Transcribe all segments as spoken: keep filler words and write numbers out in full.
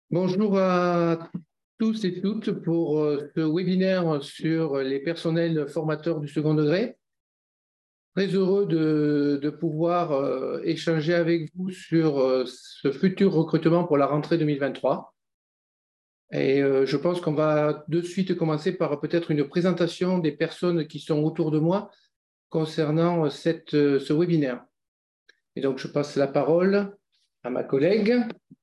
Bonjour à tous et toutes pour euh, ce webinaire sur les personnels formateurs du second degré. Très heureux de, de pouvoir euh, échanger avec vous sur euh, ce futur recrutement pour la rentrée deux mille vingt-trois. Et euh, je pense qu'on va de suite commencer par peut-être une présentation des personnes qui sont autour de moi concernant cette, euh, ce webinaire. Et donc, je passe la parole à ma collègue.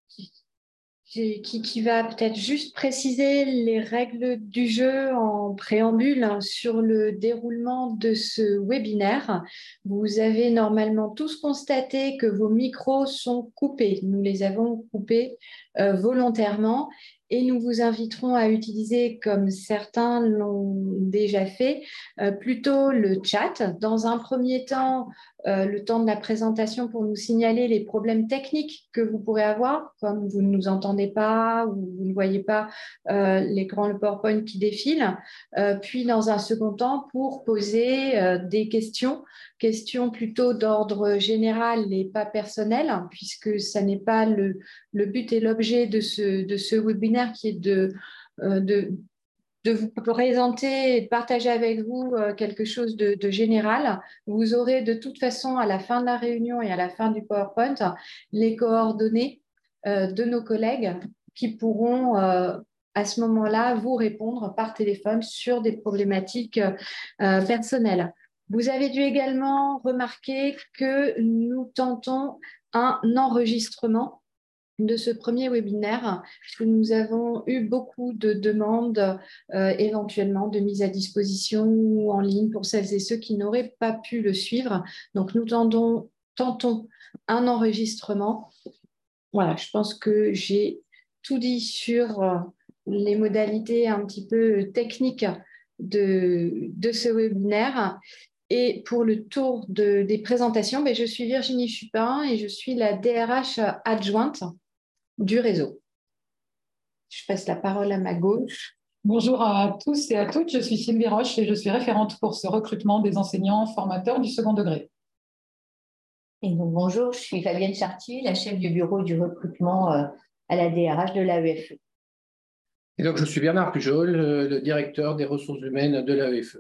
Qui, qui va peut-être juste préciser les règles du jeu en préambule hein, sur le déroulement de ce webinaire. Vous avez normalement tous constaté que vos micros sont coupés. Nous les avons coupés euh, volontairement et nous vous inviterons à utiliser, comme certains l'ont déjà fait, euh, plutôt le chat. Dans un premier temps, euh, le temps de la présentation pour nous signaler les problèmes techniques que vous pourrez avoir, comme vous ne nous entendez pas ou vous ne voyez pas euh, l'écran, le PowerPoint qui défile. Euh, puis, dans un second temps, pour poser euh, des questions, questions plutôt d'ordre général et pas personnel, hein, puisque ça n'est pas le, le but et l'objet de ce, de ce webinaire qui est de, euh, de de vous présenter et de partager avec vous quelque chose de, de général. Vous aurez de toute façon à la fin de la réunion et à la fin du PowerPoint les coordonnées euh, de nos collègues qui pourront euh, à ce moment-là vous répondre par téléphone sur des problématiques euh, personnelles. Vous avez dû également remarquer que nous tentons un enregistrement de ce premier webinaire, puisque nous avons eu beaucoup de demandes euh, éventuellement de mise à disposition ou en ligne pour celles et ceux qui n'auraient pas pu le suivre. Donc, nous tendons, tentons un enregistrement. Voilà, je pense que j'ai tout dit sur euh, les modalités un petit peu techniques de, de ce webinaire. Et pour le tour de, des présentations, ben, je suis Virginie Chupin et je suis la D R H adjointe du réseau. Je passe la parole à ma gauche. Bonjour à tous et à toutes, je suis Sylvie Roche et je suis référente pour ce recrutement des enseignants formateurs du second degré. Et donc, bonjour, je suis Fabienne Chartier, la chef du bureau du recrutement euh, à la D R H de l'A E F E. Et donc, je suis Bernard Pujol, le directeur des ressources humaines de l'A E F E.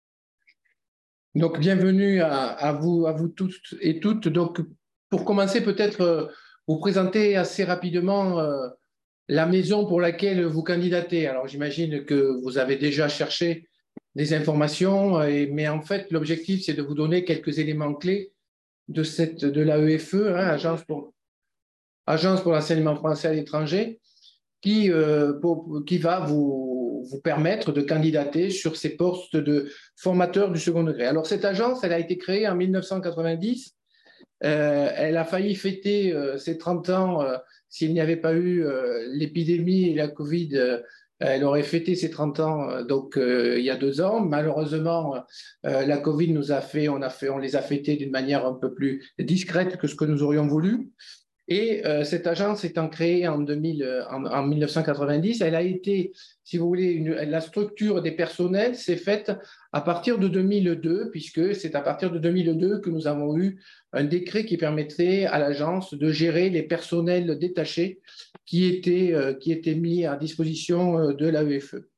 Donc, bienvenue à, à, vous, à vous toutes et toutes. Donc, pour commencer, peut-être euh, vous présenter assez rapidement euh, la maison pour laquelle vous candidatez. Alors, j'imagine que vous avez déjà cherché des informations, et, mais en fait, l'objectif, c'est de vous donner quelques éléments clés de, cette, de l'A E F E, hein, Agence pour, Agence pour l'enseignement français à l'étranger, qui, euh, pour, qui va vous, vous permettre de candidater sur ces postes de formateurs du second degré. Alors, cette agence, elle a été créée en mille neuf cent quatre-vingt-dix. Euh, elle a failli fêter euh, ses trente ans euh, s'il n'y avait pas eu euh, l'épidémie et la Covid. Euh, elle aurait fêté ses trente ans euh, donc euh, il y a deux ans. Malheureusement, euh, la Covid nous a fait, on a fait, on les a fêtés d'une manière un peu plus discrète que ce que nous aurions voulu. Et euh, cette agence étant créée en, deux mille, en, en mille neuf cent quatre-vingt-dix, elle a été, si vous voulez, une, la structure des personnels s'est faite à partir de deux mille deux, puisque c'est à partir de deux mille deux que nous avons eu un décret qui permettrait à l'agence de gérer les personnels détachés qui étaient, euh, qui étaient mis à disposition de l'A E F E.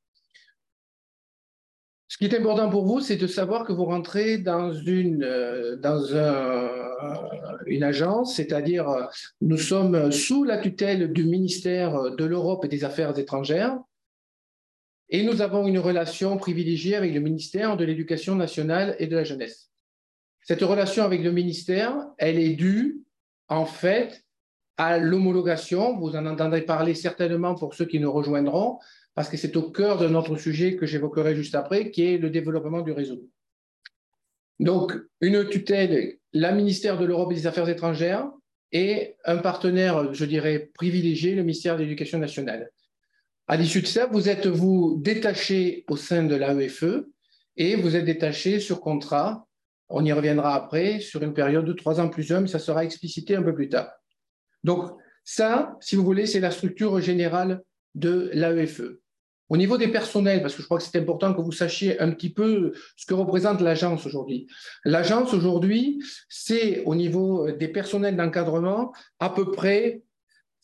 Ce qui est important pour vous, c'est de savoir que vous rentrez dans une, dans un, une agence, c'est-à-dire nous sommes sous la tutelle du ministère de l'Europe et des Affaires étrangères, et nous avons une relation privilégiée avec le ministère de l'Éducation nationale et de la jeunesse. Cette relation avec le ministère, elle est due en fait à l'homologation. Vous en entendrez parler certainement pour ceux qui nous rejoindront, parce que c'est au cœur de notre sujet que j'évoquerai juste après, qui est le développement du réseau. Donc, une tutelle, la ministère de l'Europe et des Affaires étrangères, et un partenaire, je dirais, privilégié, le ministère de l'Éducation nationale. À l'issue de ça, vous êtes, vous, détaché au sein de l'A E F E, et vous êtes détaché sur contrat, on y reviendra après, sur une période de trois ans plus un, mais ça sera explicité un peu plus tard. Donc, ça, si vous voulez, c'est la structure générale de l'A E F E. Au niveau des personnels, parce que je crois que c'est important que vous sachiez un petit peu ce que représente l'agence aujourd'hui. L'agence aujourd'hui, c'est au niveau des personnels d'encadrement à peu près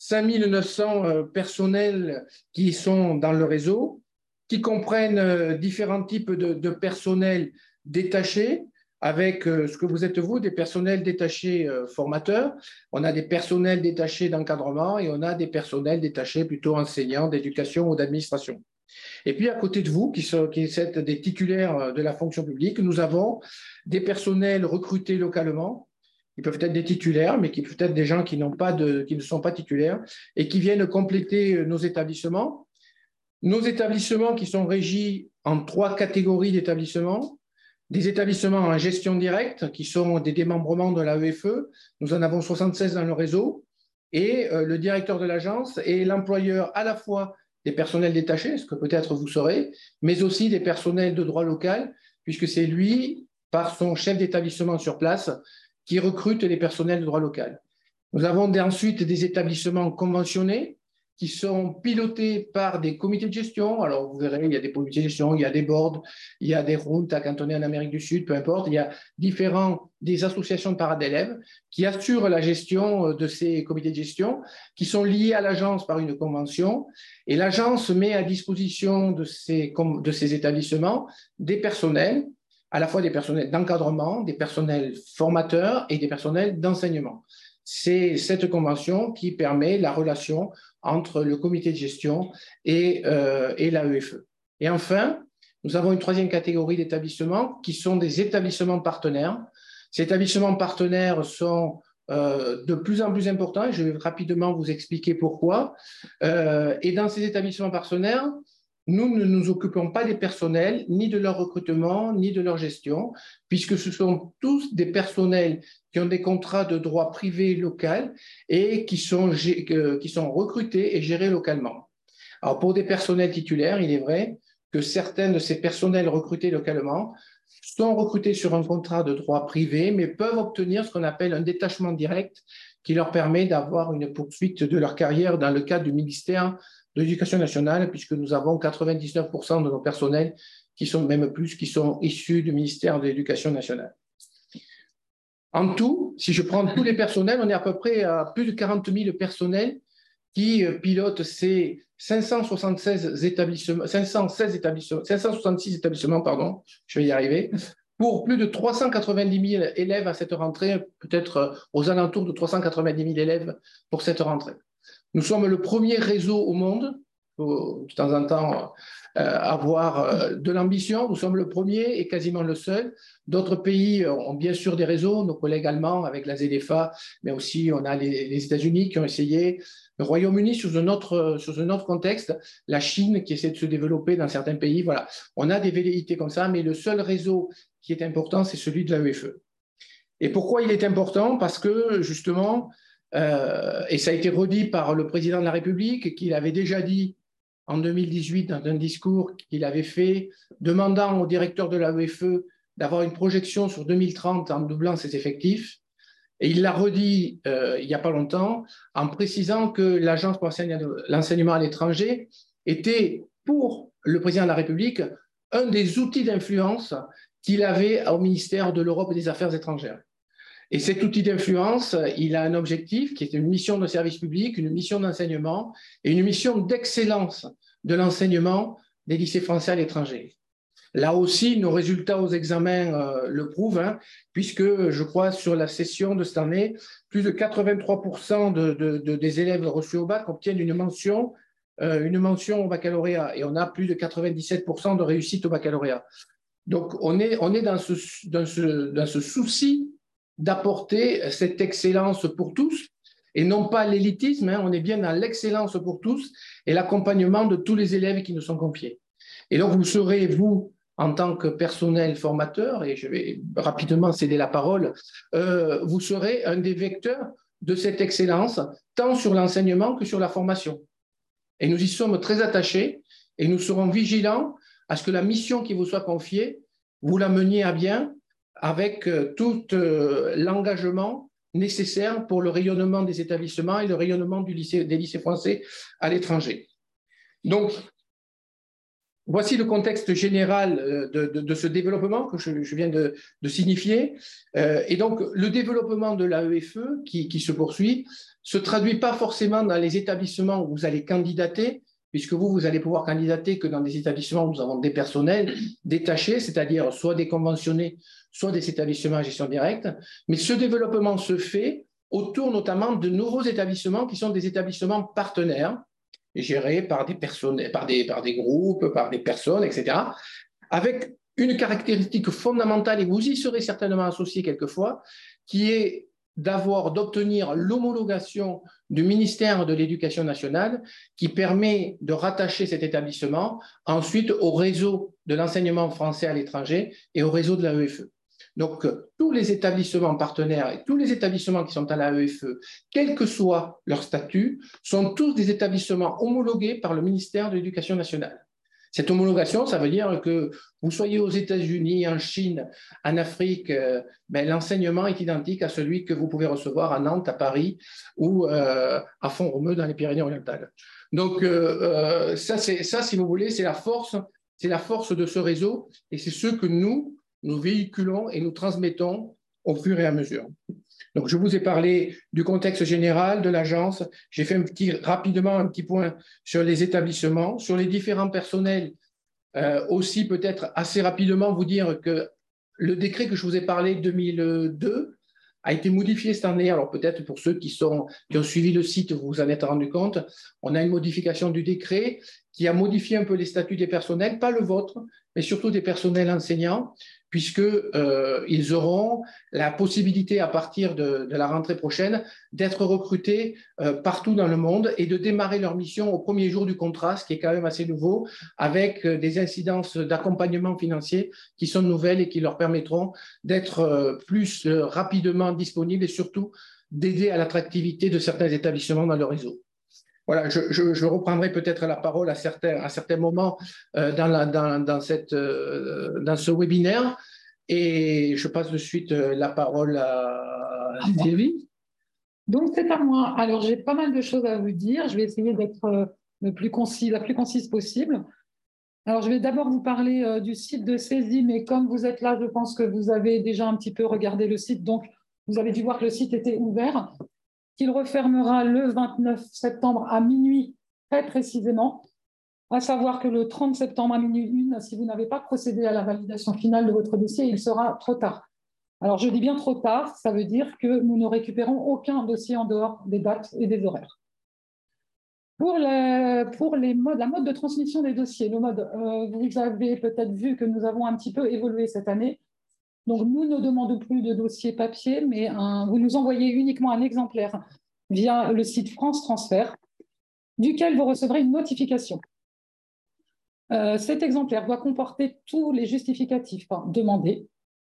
cinq mille neuf cents euh, personnels qui sont dans le réseau, qui comprennent euh, différents types de, de personnels détachés, avec euh, ce que vous êtes vous, des personnels détachés euh, formateurs, on a des personnels détachés d'encadrement et on a des personnels détachés plutôt enseignants, d'éducation ou d'administration. Et puis à côté de vous, qui, sont, qui êtes des titulaires de la fonction publique, nous avons des personnels recrutés localement, qui peuvent être des titulaires, mais qui peuvent être des gens qui, n'ont pas de, qui ne sont pas titulaires et qui viennent compléter nos établissements. Nos établissements qui sont régis en trois catégories d'établissements. Des établissements en gestion directe, qui sont des démembrements de l'A E F E. Nous en avons soixante-seize dans le réseau. Et euh, le directeur de l'agence est l'employeur à la fois des personnels détachés, ce que peut-être vous saurez, mais aussi des personnels de droit local, puisque c'est lui, par son chef d'établissement sur place, qui recrute les personnels de droit local. Nous avons ensuite des établissements conventionnés, qui sont pilotés par des comités de gestion. Alors, vous verrez, il y a des comités de gestion, il y a des boards, il y a des juntas cantonnées en Amérique du Sud, peu importe. Il y a différents, des associations de parents d'élèves qui assurent la gestion de ces comités de gestion, qui sont liés à l'agence par une convention. Et l'agence met à disposition de ces, de ces établissements des personnels, à la fois des personnels d'encadrement, des personnels formateurs et des personnels d'enseignement. C'est cette convention qui permet la relation entre le comité de gestion et, euh, et l'A E F E. Et enfin, nous avons une troisième catégorie d'établissements qui sont des établissements partenaires. Ces établissements partenaires sont euh, de plus en plus importants et je vais rapidement vous expliquer pourquoi. Euh, et dans ces établissements partenaires, nous ne nous occupons pas des personnels, ni de leur recrutement, ni de leur gestion, puisque ce sont tous des personnels qui ont des contrats de droit privé local et qui sont, qui sont recrutés et gérés localement. Alors, pour des personnels titulaires, il est vrai que certains de ces personnels recrutés localement sont recrutés sur un contrat de droit privé, mais peuvent obtenir ce qu'on appelle un détachement direct qui leur permet d'avoir une poursuite de leur carrière dans le cadre du ministère de l'Éducation nationale, puisque nous avons quatre-vingt-dix-neuf pour cent de nos personnels, qui sont même plus, qui sont issus du ministère de l'Éducation nationale. En tout, si je prends tous les personnels, on est à peu près à plus de quarante mille personnels qui pilotent ces cinq cent soixante-seize établissements, cinq cent seize établissements, cinq cent soixante-six établissements, pardon, je vais y arriver, pour plus de trois cent quatre-vingt-dix mille élèves à cette rentrée, peut-être aux alentours de trois cent quatre-vingt-dix mille élèves pour cette rentrée. Nous sommes le premier réseau au monde, il faut de temps en temps euh, avoir euh, de l'ambition. Nous sommes le premier et quasiment le seul. D'autres pays ont bien sûr des réseaux, nos collègues allemands avec la Z D F A, mais aussi on a les, les États-Unis qui ont essayé, le Royaume-Uni sous un autre, sous un autre contexte, la Chine qui essaie de se développer dans certains pays. Voilà, on a des velléités comme ça, mais le seul réseau qui est important, c'est celui de l'A E F E. Et pourquoi il est important? Parce que justement, Euh, et ça a été redit par le président de la République, qu'il avait déjà dit en deux mille dix-huit dans un discours qu'il avait fait, demandant au directeur de l'A E F E d'avoir une projection sur deux mille trente en doublant ses effectifs. Et il l'a redit euh, il n'y a pas longtemps en précisant que l'Agence pour l'enseignement à l'étranger était, pour le président de la République, un des outils d'influence qu'il avait au ministère de l'Europe et des Affaires étrangères. Et cet outil d'influence, il a un objectif qui est une mission de service public, une mission d'enseignement et une mission d'excellence de l'enseignement des lycées français à l'étranger. Là aussi, nos résultats aux examens euh, le prouvent, hein, puisque je crois sur la session de cette année, plus de quatre-vingt-trois pour cent de, de, de, des élèves reçus au bac obtiennent une mention, euh, une mention au baccalauréat et on a plus de quatre-vingt-dix-sept pour cent de réussite au baccalauréat. Donc, on est, on est dans, ce, dans, ce, dans ce souci d'apporter cette excellence pour tous et non pas l'élitisme, hein, on est bien dans l'excellence pour tous et l'accompagnement de tous les élèves qui nous sont confiés. Et donc, vous serez, vous, en tant que personnel formateur, et je vais rapidement céder la parole, euh, vous serez un des vecteurs de cette excellence, tant sur l'enseignement que sur la formation. Et nous y sommes très attachés et nous serons vigilants à ce que la mission qui vous soit confiée, vous la meniez à bien avec tout euh, l'engagement nécessaire pour le rayonnement des établissements et le rayonnement du lycée, des lycées français à l'étranger. Donc, voici le contexte général de, de, de ce développement que je, je viens de, de signifier. Euh, et donc, le développement de l'A E F E qui, qui se poursuit se traduit pas forcément dans les établissements où vous allez candidater, puisque vous, vous allez pouvoir candidater que dans des établissements où nous avons des personnels détachés, c'est-à-dire soit des conventionnés, soit des établissements à gestion directe. Mais ce développement se fait autour notamment de nouveaux établissements qui sont des établissements partenaires, gérés par des, personnes, par, des, par des groupes, par des personnes, et cetera, avec une caractéristique fondamentale, et vous y serez certainement associé quelquefois, qui est d'avoir, d'obtenir l'homologation du ministère de l'Éducation nationale qui permet de rattacher cet établissement ensuite au réseau de l'enseignement français à l'étranger et au réseau de l'A E F E. Donc, tous les établissements partenaires et tous les établissements qui sont à l'A E F E, quel que soit leur statut, sont tous des établissements homologués par le ministère de l'Éducation nationale. Cette homologation, ça veut dire que vous soyez aux États-Unis, en Chine, en Afrique, euh, ben, l'enseignement est identique à celui que vous pouvez recevoir à Nantes, à Paris ou euh, à Font-Romeu dans les Pyrénées-Orientales. Donc, euh, euh, ça, ça, si vous voulez, c'est la force, c'est la force de ce réseau et c'est ce que nous, nous véhiculons et nous transmettons au fur et à mesure. Donc, je vous ai parlé du contexte général de l'agence. J'ai fait un petit, rapidement un petit point sur les établissements, sur les différents personnels. Euh, aussi, peut-être assez rapidement vous dire que le décret que je vous ai parlé deux mille deux a été modifié cette année. Alors, peut-être pour ceux qui, sont, qui ont suivi le site, vous vous en êtes rendu compte. On a une modification du décret qui a modifié un peu les statuts des personnels, pas le vôtre, mais surtout des personnels enseignants, puisqu'ils euh, auront la possibilité, à partir de, de la rentrée prochaine, d'être recrutés euh, partout dans le monde et de démarrer leur mission au premier jour du contrat, ce qui est quand même assez nouveau, avec euh, des incidences d'accompagnement financier qui sont nouvelles et qui leur permettront d'être euh, plus euh, rapidement disponibles et surtout d'aider à l'attractivité de certains établissements dans le réseau. Voilà, je, je, je reprendrai peut-être la parole à certains, à certains moments euh, dans, la, dans, dans, cette, euh, dans ce webinaire et je passe de suite euh, la parole à Sylvie. Donc, c'est à moi. Alors, j'ai pas mal de choses à vous dire. Je vais essayer d'être euh, le plus concis, la plus concise possible. Alors, je vais d'abord vous parler euh, du site de saisie, mais comme vous êtes là, je pense que vous avez déjà un petit peu regardé le site, donc vous avez dû voir que le site était ouvert, qu'il refermera le vingt-neuf septembre à minuit, très précisément, à savoir que le trente septembre à minuit une, si vous n'avez pas procédé à la validation finale de votre dossier, il sera trop tard. Alors, je dis bien trop tard, ça veut dire que nous ne récupérons aucun dossier en dehors des dates et des horaires. Pour, les, pour les modes, la mode de transmission des dossiers, le mode, euh, vous avez peut-être vu que nous avons un petit peu évolué cette année. Donc, nous ne demandons plus de dossier papier, mais un, vous nous envoyez uniquement un exemplaire via le site France Transfert, duquel vous recevrez une notification. Euh, cet exemplaire doit comporter tous les justificatifs hein, demandés.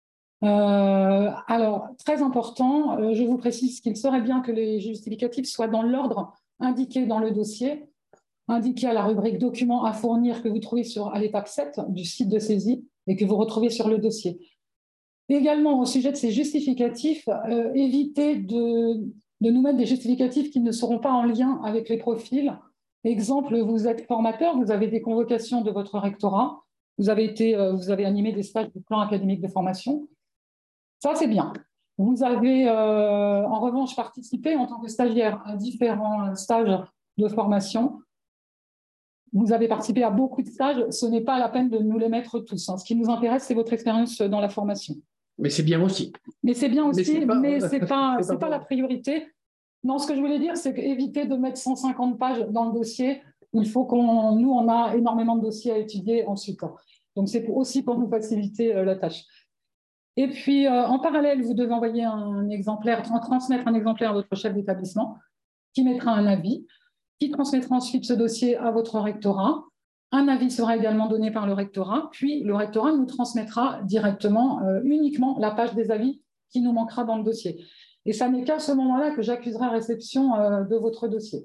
Euh, alors, très important, euh, je vous précise qu'il serait bien que les justificatifs soient dans l'ordre indiqué dans le dossier, indiqué à la rubrique documents à fournir que vous trouvez sur, à l'étape sept du site de saisie et que vous retrouvez sur le dossier. Également, au sujet de ces justificatifs, euh, évitez de, de nous mettre des justificatifs qui ne seront pas en lien avec les profils. Exemple, vous êtes formateur, vous avez des convocations de votre rectorat, vous avez, été, euh, vous avez animé des stages du plan académique de formation. Ça, c'est bien. Vous avez, euh, en revanche, participé en tant que stagiaire à différents stages de formation. Vous avez participé à beaucoup de stages. Ce n'est pas la peine de nous les mettre tous. Hein. Ce qui nous intéresse, c'est votre expérience dans la formation. Mais c'est bien aussi. Mais c'est bien aussi, mais ce n'est pas, pas, pas la priorité. Non, ce que je voulais dire, c'est éviter de mettre cent cinquante pages dans le dossier. Il faut qu'on, nous, on a énormément de dossiers à étudier ensuite. Donc, c'est aussi pour nous faciliter euh, la tâche. Et puis, euh, en parallèle, vous devez envoyer un exemplaire, transmettre un exemplaire à votre chef d'établissement qui mettra un avis, qui transmettra ensuite ce dossier à votre rectorat. Un avis sera également donné par le rectorat, puis le rectorat nous transmettra directement, euh, uniquement la page des avis qui nous manquera dans le dossier. Et ça n'est qu'à ce moment-là que j'accuserai réception euh, de votre dossier.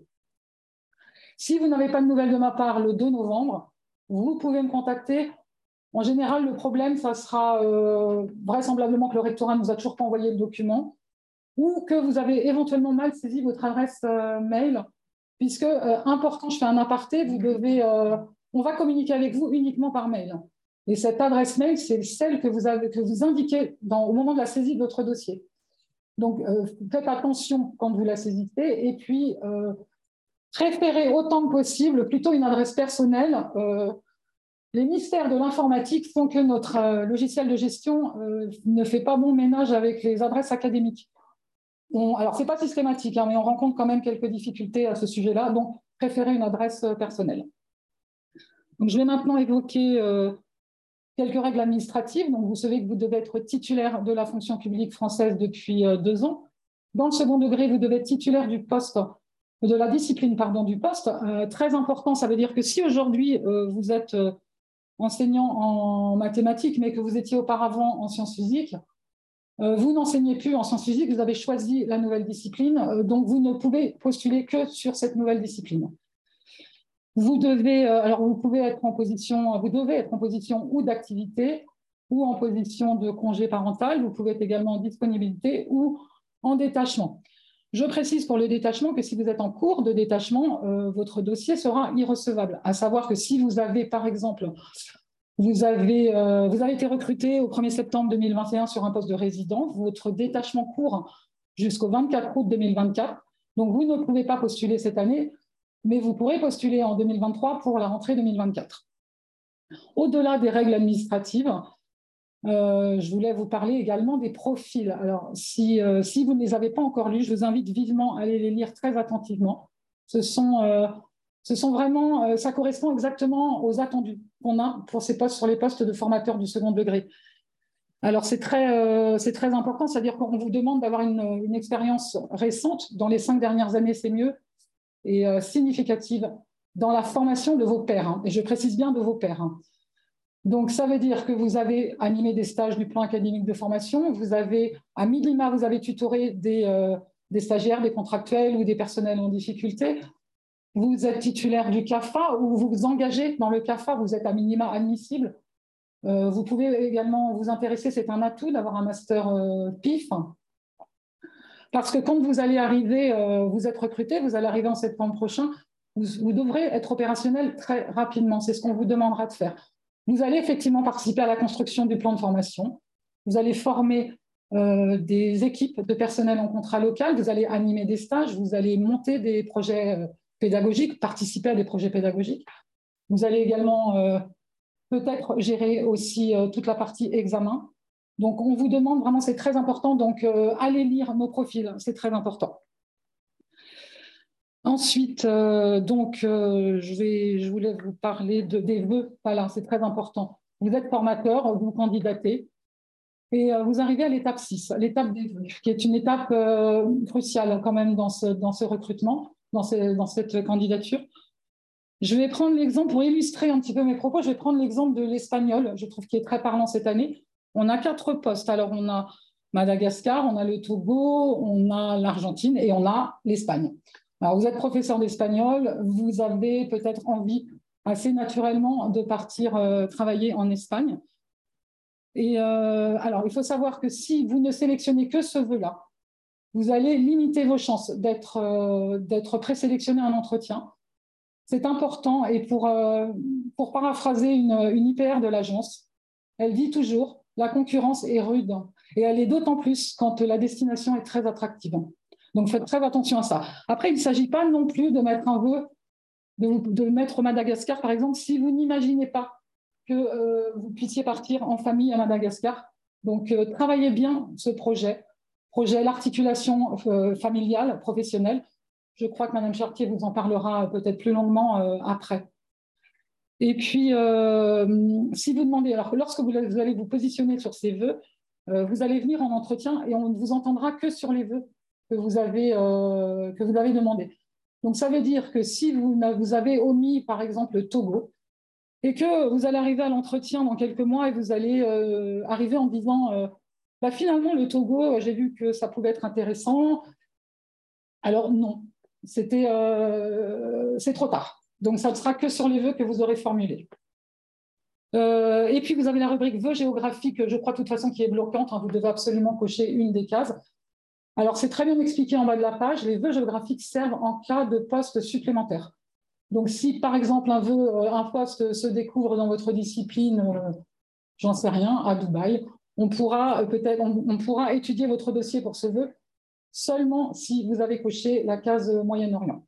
Si vous n'avez pas de nouvelles de ma part le deux novembre, vous pouvez me contacter. En général, le problème, ça sera euh, vraisemblablement que le rectorat ne nous a toujours pas envoyé le document ou que vous avez éventuellement mal saisi votre adresse euh, mail, puisque, euh, important, je fais un aparté, vous devez, euh, on va communiquer avec vous uniquement par mail. Et cette adresse mail, c'est celle que vous, avez, que vous indiquez dans, au moment de la saisie de votre dossier. Donc, euh, faites attention quand vous la saisissez et puis euh, préférez autant que possible plutôt une adresse personnelle. Euh, les mystères de l'informatique font que notre euh, logiciel de gestion euh, ne fait pas bon ménage avec les adresses académiques. On, alors, ce n'est pas systématique, hein, mais on rencontre quand même quelques difficultés à ce sujet-là, donc préférez une adresse personnelle. Donc, je vais maintenant évoquer euh, quelques règles administratives. Donc, vous savez que vous devez être titulaire de la fonction publique française depuis euh, deux ans. Dans le second degré, vous devez être titulaire du poste, de la discipline pardon, du poste. Euh, très important, ça veut dire que si aujourd'hui euh, vous êtes euh, enseignant en mathématiques, mais que vous étiez auparavant en sciences physiques, euh, vous n'enseignez plus en sciences physiques, vous avez choisi la nouvelle discipline, euh, donc vous ne pouvez postuler que sur cette nouvelle discipline. Vous devez, euh, alors vous pouvez être en position, vous devez être en position ou d'activité ou en position de congé parental. Vous pouvez être également en disponibilité ou en détachement. Je précise pour le détachement que si vous êtes en cours de détachement, euh, votre dossier sera irrecevable. À savoir que si vous avez, par exemple, vous avez, euh, vous avez été recruté au premier septembre deux mille vingt et un sur un poste de résident, votre détachement court jusqu'au vingt-quatre août deux mille vingt-quatre. Donc, vous ne pouvez pas postuler cette année, mais vous pourrez postuler en deux mille vingt-trois pour la rentrée deux mille vingt-quatre. Au-delà des règles administratives, euh, je voulais vous parler également des profils. Alors, si, euh, si vous ne les avez pas encore lus, je vous invite vivement à aller les lire très attentivement. Ce sont, euh, ce sont vraiment, euh, ça correspond exactement aux attendus qu'on a pour ces postes, sur les postes de formateurs du second degré. Alors, c'est très, euh, c'est très important, c'est-à-dire qu'on vous demande d'avoir une, une expérience récente. Dans les cinq dernières années, c'est mieux, et euh, significative dans la formation de vos pairs. Hein, et je précise bien de vos pairs. Hein. Donc, ça veut dire que vous avez animé des stages du plan académique de formation, vous avez, à minima, vous avez tutoré des, euh, des stagiaires, des contractuels ou des personnels en difficulté. Vous êtes titulaire du C A F A ou vous vous engagez dans le C A F A, vous êtes à minima admissible. Euh, vous pouvez également vous intéresser, c'est un atout d'avoir un master euh, P I F. Parce que quand vous allez arriver, euh, vous êtes recruté, vous allez arriver en septembre prochain, vous, vous devrez être opérationnel très rapidement. C'est ce qu'on vous demandera de faire. Vous allez effectivement participer à la construction du plan de formation. Vous allez former euh, des équipes de personnel en contrat local. Vous allez animer des stages. Vous allez monter des projets euh, pédagogiques, participer à des projets pédagogiques. Vous allez également euh, peut-être gérer aussi euh, toute la partie examen. Donc, on vous demande vraiment, c'est très important, donc euh, allez lire nos profils, c'est très important. Ensuite, euh, donc, euh, je, vais, je voulais vous parler de, des vœux. Voilà, c'est très important. Vous êtes formateur, vous candidatez, et euh, vous arrivez à l'étape six, l'étape des vœux, qui est une étape euh, cruciale quand même dans ce, dans ce recrutement, dans, ce, dans cette candidature. Je vais prendre l'exemple, pour illustrer un petit peu mes propos, je vais prendre l'exemple de l'espagnol, je trouve qu'il est très parlant cette année. On a quatre postes. Alors, on a Madagascar, on a le Togo, on a l'Argentine et on a l'Espagne. Alors, vous êtes professeur d'espagnol, vous avez peut-être envie assez naturellement de partir euh, travailler en Espagne. Et euh, alors, il faut savoir que si vous ne sélectionnez que ce vœu-là, vous allez limiter vos chances d'être euh, d'être présélectionné à un entretien. C'est important. Et pour, euh, pour paraphraser une, une I P R de l'agence, elle dit toujours: la concurrence est rude et elle est d'autant plus quand la destination est très attractive. Donc, faites très attention à ça. Après, il ne s'agit pas non plus de mettre un vœu, de, de mettre Madagascar, par exemple, si vous n'imaginez pas que euh, vous puissiez partir en famille à Madagascar. Donc, euh, travaillez bien ce projet, projet l'articulation euh, familiale, professionnelle. Je crois que Madame Chartier vous en parlera peut-être plus longuement euh, après. Et puis, euh, si vous demandez, alors lorsque vous allez vous positionner sur ces vœux, euh, vous allez venir en entretien et on ne vous entendra que sur les vœux que vous avez, euh, que vous avez demandés. Donc, ça veut dire que si vous, vous avez omis, par exemple, le Togo, et que vous allez arriver à l'entretien dans quelques mois et vous allez euh, arriver en disant euh, bah, finalement, le Togo, j'ai vu que ça pouvait être intéressant. Alors, non, c'était, euh, c'est trop tard. Donc, ça ne sera que sur les vœux que vous aurez formulés. Euh, et puis, vous avez la rubrique vœux géographiques, je crois de toute façon qui est bloquante. Hein, vous devez absolument cocher une des cases. Alors, c'est très bien expliqué en bas de la page. Les vœux géographiques servent en cas de poste supplémentaire. Donc, si par exemple un vœu, un poste se découvre dans votre discipline, euh, j'en sais rien, à Dubaï, on pourra euh, peut-être, on, on pourra étudier votre dossier pour ce vœu seulement si vous avez coché la case Moyen-Orient.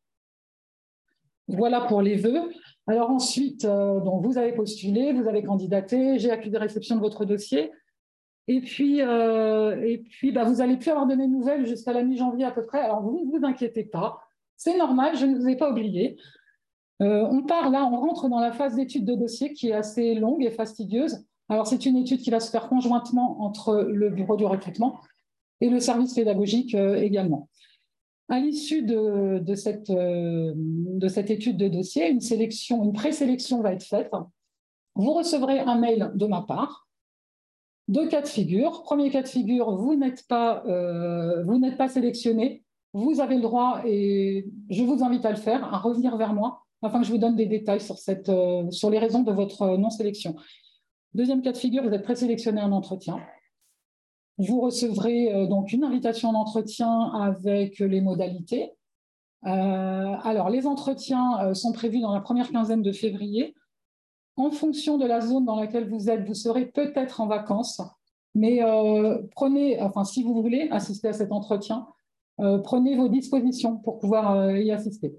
Voilà pour les vœux. Alors ensuite, euh, donc vous avez postulé, vous avez candidaté, j'ai accusé réception de votre dossier. Et puis, euh, et puis bah, vous n'allez plus avoir de mes nouvelles jusqu'à la mi-janvier à peu près. Alors vous ne vous inquiétez pas, c'est normal, je ne vous ai pas oublié. Euh, on part là, on rentre dans la phase d'étude de dossier qui est assez longue et fastidieuse. Alors c'est une étude qui va se faire conjointement entre le bureau du recrutement et le service pédagogique euh, également. À l'issue de, de, cette, euh, de cette étude de dossier, une sélection, une présélection va être faite. Vous recevrez un mail de ma part. Deux cas de figure. Premier cas de figure, vous n'êtes pas, euh, vous n'êtes pas sélectionné. Vous avez le droit, et je vous invite à le faire, à revenir vers moi afin que je vous donne des détails sur, cette, euh, sur les raisons de votre non-sélection. Deuxième cas de figure, vous êtes présélectionné à un entretien. Vous recevrez euh, donc une invitation d'entretien avec les modalités. Euh, alors, les entretiens euh, sont prévus dans la première quinzaine de février. En fonction de la zone dans laquelle vous êtes, vous serez peut-être en vacances, mais euh, prenez, enfin, si vous voulez assister à cet entretien, euh, prenez vos dispositions pour pouvoir euh, y assister.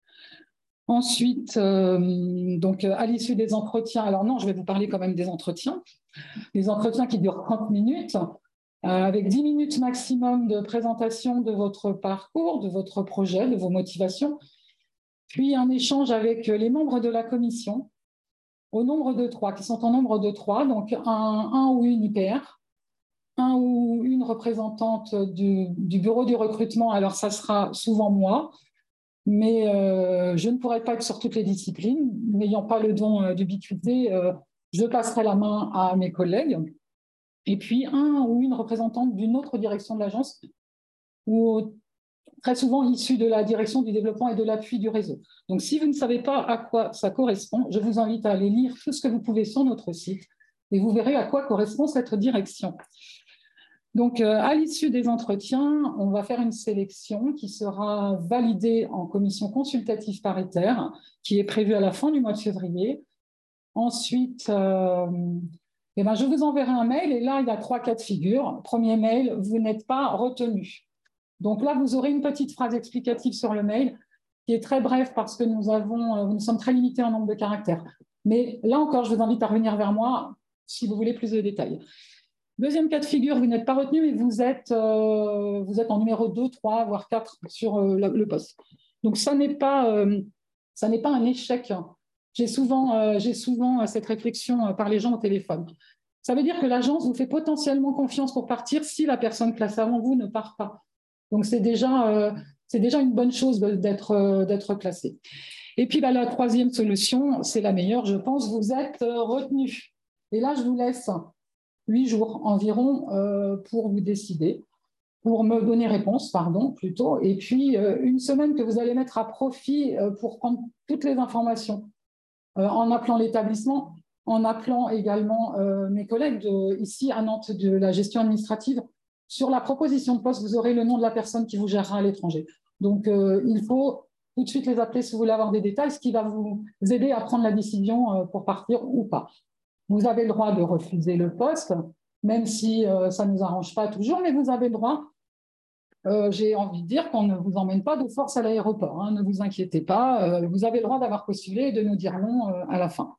Ensuite, euh, donc, à l'issue des entretiens, alors non, je vais vous parler quand même des entretiens, les entretiens qui durent trente minutes, euh, avec dix minutes maximum de présentation de votre parcours, de votre projet, de vos motivations, puis un échange avec les membres de la commission, au nombre de trois, qui sont en nombre de trois, donc un, un ou une I P R, un ou une représentante du, du bureau du recrutement, alors ça sera souvent moi, mais euh, je ne pourrai pas être sur toutes les disciplines, n'ayant pas le don euh, d'ubiquité, euh, je passerai la main à mes collègues, et puis un ou une représentante d'une autre direction de l'agence, ou très souvent issu de la direction du développement et de l'appui du réseau. Donc, si vous ne savez pas à quoi ça correspond, je vous invite à aller lire tout ce que vous pouvez sur notre site et vous verrez à quoi correspond cette direction. Donc, euh, à l'issue des entretiens, on va faire une sélection qui sera validée en commission consultative paritaire, qui est prévue à la fin du mois de février. Ensuite, euh, eh ben, je vous enverrai un mail et là, il y a trois cas de figure. Premier mail, vous n'êtes pas retenu. Donc là, vous aurez une petite phrase explicative sur le mail qui est très brève parce que nous, avons, nous sommes très limités en nombre de caractères. Mais là encore, je vous invite à revenir vers moi si vous voulez plus de détails. Deuxième cas de figure, vous n'êtes pas retenu, mais vous êtes, euh, vous êtes en numéro deux, trois, voire quatre sur euh, le poste. Donc, ça n'est pas, euh, ça n'est pas un échec. J'ai souvent, euh, j'ai souvent cette réflexion par les gens au téléphone. Ça veut dire que l'agence vous fait potentiellement confiance pour partir si la personne classée avant vous ne part pas. Donc, c'est déjà, euh, c'est déjà une bonne chose d'être, euh, d'être classé. Et puis, bah, la troisième solution, c'est la meilleure, je pense, vous êtes euh, retenu. Et là, je vous laisse huit jours environ euh, pour vous décider, pour me donner réponse, pardon, plutôt, et puis euh, une semaine que vous allez mettre à profit euh, pour prendre toutes les informations, euh, en appelant l'établissement, en appelant également euh, mes collègues de, ici à Nantes de la gestion administrative. Sur la proposition de poste, vous aurez le nom de la personne qui vous gérera à l'étranger. Donc, euh, il faut tout de suite les appeler si vous voulez avoir des détails, ce qui va vous aider à prendre la décision euh, pour partir ou pas. Vous avez le droit de refuser le poste, même si euh, ça ne nous arrange pas toujours, mais vous avez le droit. Euh, j'ai envie de dire qu'on ne vous emmène pas de force à l'aéroport, hein, ne vous inquiétez pas. Euh, vous avez le droit d'avoir postulé et de nous dire non euh, à la fin.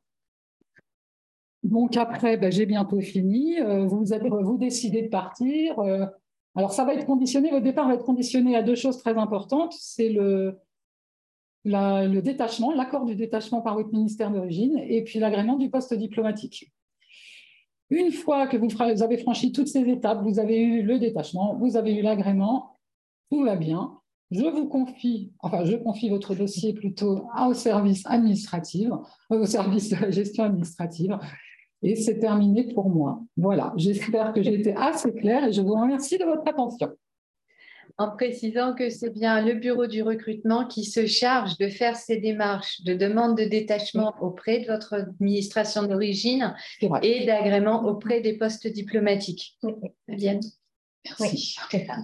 Donc après, ben, j'ai bientôt fini. Euh, vous, êtes, vous décidez de partir. Euh, alors ça va être conditionné, votre départ va être conditionné à deux choses très importantes. C'est le, la, le détachement, l'accord du détachement par votre ministère d'origine et puis l'agrément du poste diplomatique. Une fois que vous avez franchi toutes ces étapes, vous avez eu le détachement, vous avez eu l'agrément, tout va bien. Je vous confie, enfin je confie votre dossier plutôt au service administratif, au service de la gestion administrative. Et c'est terminé pour moi. Voilà, j'espère que j'ai été assez claire et je vous remercie de votre attention. En précisant que c'est bien le bureau du recrutement qui se charge de faire ces démarches de demande de détachement auprès de votre administration d'origine et d'agrément auprès des postes diplomatiques. Bien. Merci. Oui, c'est ça.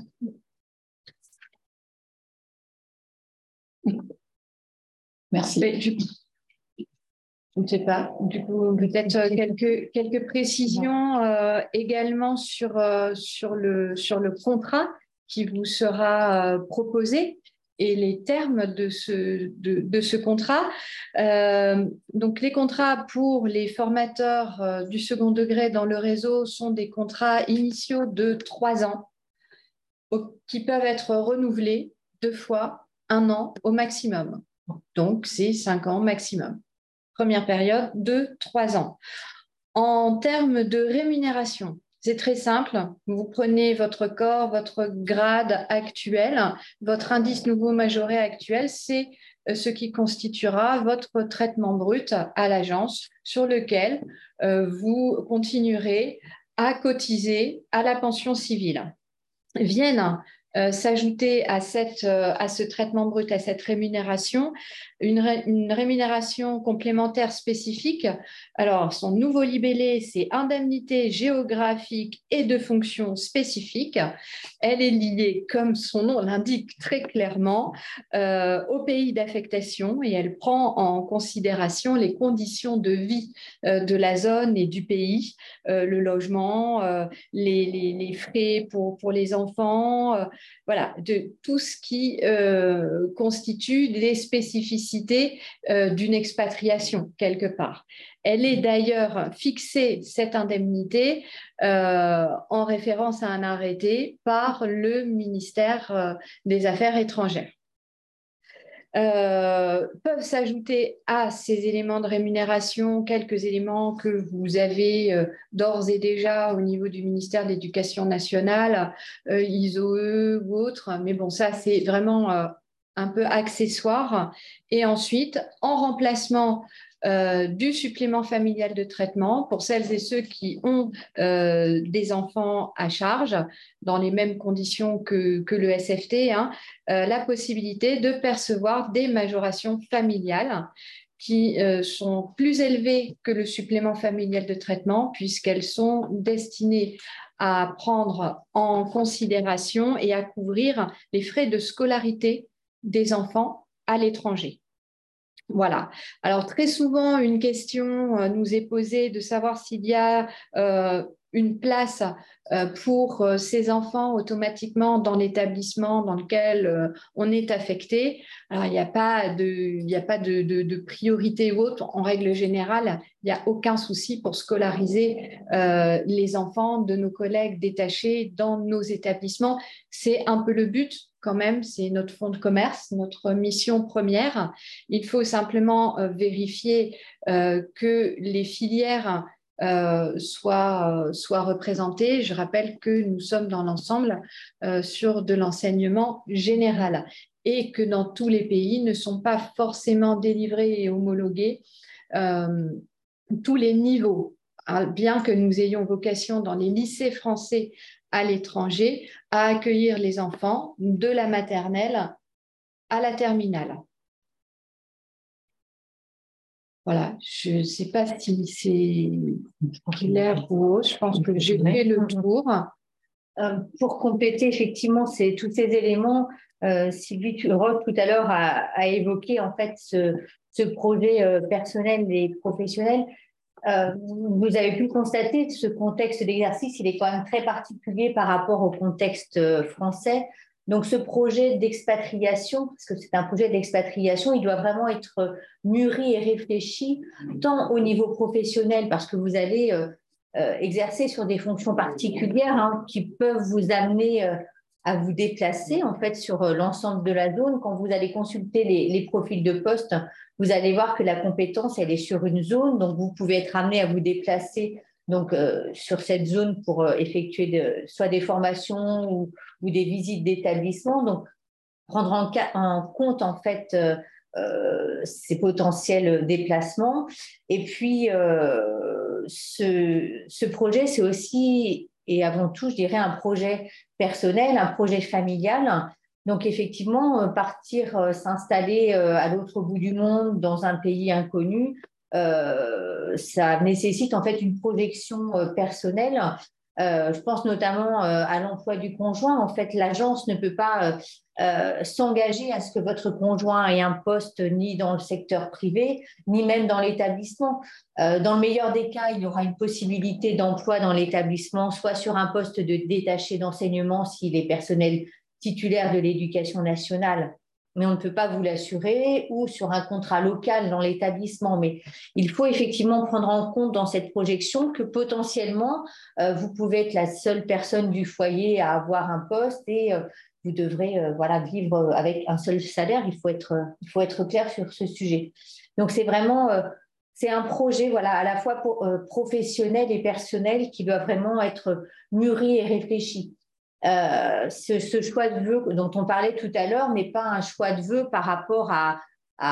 Merci. Mais du coup, je ne sais pas. Du coup, peut-être quelques, quelques précisions euh, également sur, euh, sur, le, sur le contrat qui vous sera euh, proposé et les termes de ce, de, de ce contrat. Euh, donc, les contrats pour les formateurs euh, du second degré dans le réseau sont des contrats initiaux de trois ans qui peuvent être renouvelés deux fois, un an au maximum. Donc, c'est cinq ans maximum. Première période de trois ans. En termes de rémunération, c'est très simple. Vous prenez votre corps, votre grade actuel, votre indice nouveau majoré actuel, c'est ce qui constituera votre traitement brut à l'agence sur lequel euh, vous continuerez à cotiser à la pension civile. Viennent euh, s'ajouter à, cette, euh, à ce traitement brut, à cette rémunération, une, ré, une rémunération complémentaire spécifique. Alors, son nouveau libellé, c'est indemnité géographique et de fonction spécifique. Elle est liée, comme son nom l'indique très clairement, euh, au pays d'affectation et elle prend en considération les conditions de vie euh, de la zone et du pays, euh, le logement, euh, les, les, les frais pour, pour les enfants, euh, voilà, de tout ce qui euh, constitue des spécificités euh, d'une expatriation quelque part. Elle est d'ailleurs fixée, cette indemnité, euh, en référence à un arrêté par le ministère euh, des Affaires étrangères. Euh, peuvent s'ajouter à ces éléments de rémunération quelques éléments que vous avez euh, d'ores et déjà au niveau du ministère de l'Éducation nationale, euh, I S O E ou autre, mais bon, ça c'est vraiment euh, un peu accessoire. Et ensuite, en remplacement euh, du supplément familial de traitement pour celles et ceux qui ont euh, des enfants à charge dans les mêmes conditions que, que le S F T, hein, euh, la possibilité de percevoir des majorations familiales qui euh, sont plus élevées que le supplément familial de traitement puisqu'elles sont destinées à prendre en considération et à couvrir les frais de scolarité des enfants à l'étranger. Voilà. Alors, très souvent, une question euh, nous est posée de savoir s'il y a euh, une place euh, pour euh, ces enfants automatiquement dans l'établissement dans lequel euh, on est affecté. Alors, il n'y a pas de, il n'y a pas de, de, de priorité ou autre. En règle générale, il n'y a aucun souci pour scolariser euh, les enfants de nos collègues détachés dans nos établissements. C'est un peu le but quand même, c'est notre fonds de commerce, notre mission première. Il faut simplement euh, vérifier euh, que les filières euh, soient, euh, soient représentées. Je rappelle que nous sommes dans l'ensemble euh, sur de l'enseignement général et que dans tous les pays ne sont pas forcément délivrés et homologués euh, tous les niveaux. Bien que nous ayons vocation dans les lycées français à l'étranger à accueillir les enfants de la maternelle à la terminale. Voilà, je ne sais pas si c'est clair ou autre, je pense que j'ai fait le tour. Euh, pour compléter effectivement ces, tous ces éléments, euh, Sylvie Roth tout à l'heure a, a évoqué en fait ce, ce projet euh, personnel et professionnel. Euh, vous avez pu constater ce contexte d'exercice, il est quand même très particulier par rapport au contexte français. Donc, ce projet d'expatriation, parce que c'est un projet d'expatriation, il doit vraiment être mûri et réfléchi, tant au niveau professionnel, parce que vous allez euh, euh, exercer sur des fonctions particulières hein, qui peuvent vous amener euh, à vous déplacer en fait sur euh, l'ensemble de la zone. Quand vous allez consulter les, les profils de poste, vous allez voir que la compétence, elle est sur une zone, donc vous pouvez être amené à vous déplacer donc, euh, sur cette zone pour euh, effectuer de, soit des formations ou, ou des visites d'établissement. Donc, prendre en, en compte en fait euh, euh, ces potentiels déplacements. Et puis, euh, ce, ce projet, c'est aussi et avant tout, je dirais, un projet personnel, un projet familial. Donc, effectivement, partir euh, s'installer euh, à l'autre bout du monde, dans un pays inconnu, euh, ça nécessite en fait une projection euh, personnelle Euh, je pense notamment euh, à l'emploi du conjoint. En fait, l'agence ne peut pas euh, euh, s'engager à ce que votre conjoint ait un poste ni dans le secteur privé, ni même dans l'établissement. Euh, dans le meilleur des cas, il y aura une possibilité d'emploi dans l'établissement, soit sur un poste de détaché d'enseignement s'il est personnel titulaire de l'éducation nationale, mais on ne peut pas vous l'assurer, ou sur un contrat local dans l'établissement. Mais il faut effectivement prendre en compte dans cette projection que potentiellement, euh, vous pouvez être la seule personne du foyer à avoir un poste et euh, vous devrez euh, voilà, vivre avec un seul salaire. Il faut être, il faut être clair sur ce sujet. Donc, c'est vraiment... Euh, c'est un projet voilà, à la fois pour, euh, professionnel et personnel qui doit vraiment être mûri et réfléchi. Euh, ce, ce choix de vœux dont on parlait tout à l'heure n'est pas un choix de vœux par rapport à,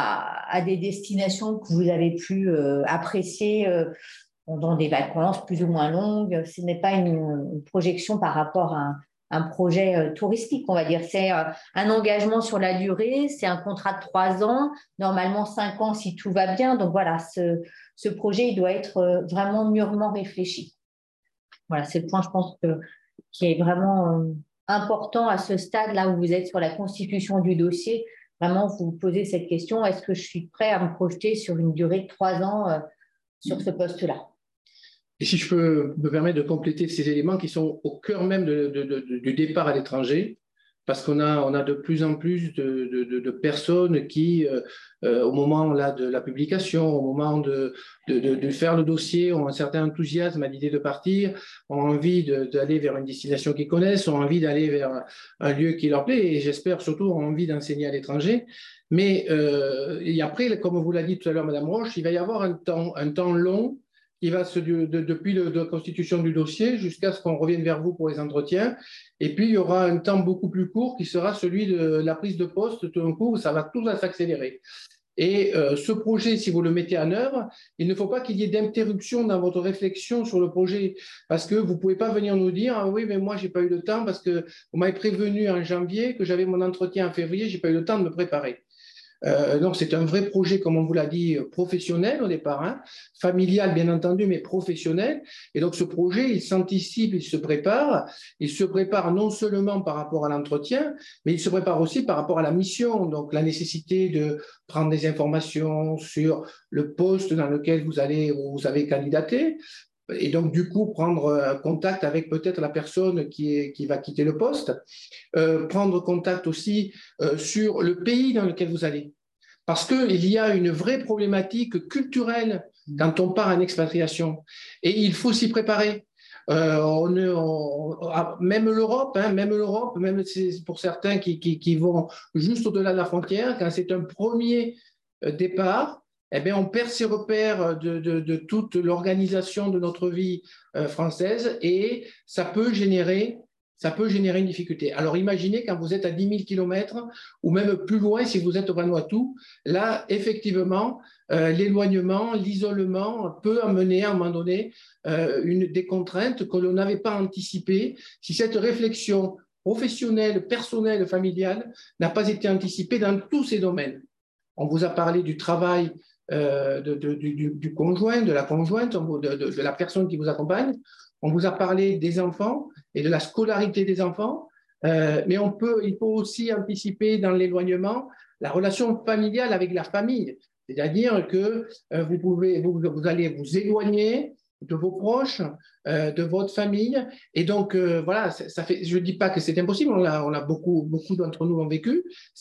à, à des destinations que vous avez pu euh, apprécier euh, pendant des vacances plus ou moins longues. Ce n'est pas une, une projection par rapport à un, un projet euh, touristique, on va dire. C'est euh, un engagement sur la durée, c'est un contrat de trois ans, normalement cinq ans si tout va bien. Donc voilà, ce, ce projet il doit être euh, vraiment mûrement réfléchi. Voilà, c'est le point, je pense, que qui est vraiment euh, important à ce stade, là où vous êtes sur la constitution du dossier. Vraiment, vous vous posez cette question, est-ce que je suis prêt à me projeter sur une durée de trois ans euh, sur ce poste-là? Et si je peux me permettre de compléter ces éléments qui sont au cœur même de, de, de, du départ à l'étranger, parce qu'on a, on a de plus en plus de, de, de personnes qui, euh, euh, au moment là, de la publication, au moment de, de, de, de faire le dossier, ont un certain enthousiasme à l'idée de partir, ont envie d'aller vers une destination qu'ils connaissent, ont envie d'aller vers un lieu qui leur plaît, et j'espère surtout ont envie d'enseigner à l'étranger. Mais euh, et après, comme vous l'a dit tout à l'heure, Madame Roche, il va y avoir un temps, un temps long qui va se, de, de, depuis le, de la constitution du dossier jusqu'à ce qu'on revienne vers vous pour les entretiens. Et puis, il y aura un temps beaucoup plus court qui sera celui de la prise de poste. Tout d'un coup, ça va tout s'accélérer. Et euh, ce projet, si vous le mettez en œuvre, il ne faut pas qu'il y ait d'interruption dans votre réflexion sur le projet, parce que vous ne pouvez pas venir nous dire ah, « oui, mais moi, je n'ai pas eu le temps parce que vous m'avez prévenu en janvier que j'avais mon entretien en février, je n'ai pas eu le temps de me préparer ». Euh, donc, c'est un vrai projet, comme on vous l'a dit, professionnel au départ, hein, familial bien entendu, mais professionnel. Et donc, ce projet, il s'anticipe, il se prépare. Il se prépare non seulement par rapport à l'entretien, mais il se prépare aussi par rapport à la mission. Donc, la nécessité de prendre des informations sur le poste dans lequel vous allez, vous avez candidaté. Et donc, du coup, prendre contact avec peut-être la personne qui, est, qui va quitter le poste. Euh, prendre contact aussi euh, sur le pays dans lequel vous allez. Parce qu'il y a une vraie problématique culturelle quand on part en expatriation. Et il faut s'y préparer. Euh, on, on, même l'Europe, hein, même l'Europe, même pour certains qui, qui, qui vont juste au-delà de la frontière, quand c'est un premier départ, eh bien, on perd ses repères de, de, de toute l'organisation de notre vie euh, française et ça peut générer, ça peut générer une difficulté. Alors, imaginez quand vous êtes à dix mille kilomètres ou même plus loin si vous êtes au Vanuatu, là, effectivement, euh, l'éloignement, l'isolement peut amener à un moment donné euh, une, des contraintes que l'on n'avait pas anticipées. Si cette réflexion professionnelle, personnelle, familiale n'a pas été anticipée dans tous ces domaines. On vous a parlé du travail Euh, de, de, du, du conjoint, de la conjointe, de, de, de la personne qui vous accompagne. On vous a parlé des enfants et de la scolarité des enfants, euh, mais on peut, il faut aussi anticiper dans l'éloignement la relation familiale avec la famille. C'est-à-dire que euh, vous, pouvez, vous, vous allez vous éloigner de vos proches, euh, de votre famille. Et donc, euh, voilà, ça fait, je ne dis pas que c'est impossible, on a, on a beaucoup, beaucoup d'entre nous ont vécu.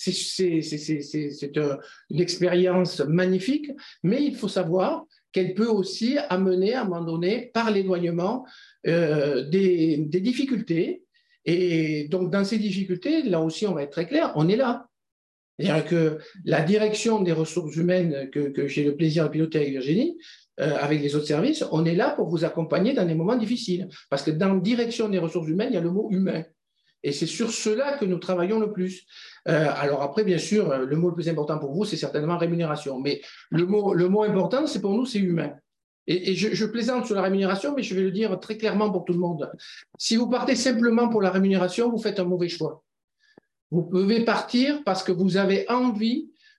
C'est une expérience magnifique, mais il faut savoir qu'elle peut aussi amener, à un moment donné, par l'éloignement, euh, des, des difficultés. Et donc, dans ces difficultés, là aussi, on va être très clair, on est là. C'est-à-dire que la direction des ressources humaines que, que j'ai le plaisir de piloter avec Virginie, euh, avec les autres services, on est là pour vous accompagner dans des moments difficiles. Parce que dans direction des ressources humaines, il y a le mot humain. Et c'est sur cela que nous travaillons le plus. Euh, alors après, bien sûr, le mot le plus important pour vous, c'est certainement rémunération. Mais le mot, le mot important, c'est pour nous, c'est humain. Et, et je, je plaisante sur la rémunération, mais je vais le dire très clairement pour tout le monde. Si vous partez simplement pour la rémunération, vous faites un mauvais choix. Vous pouvez partir parce que vous avez envie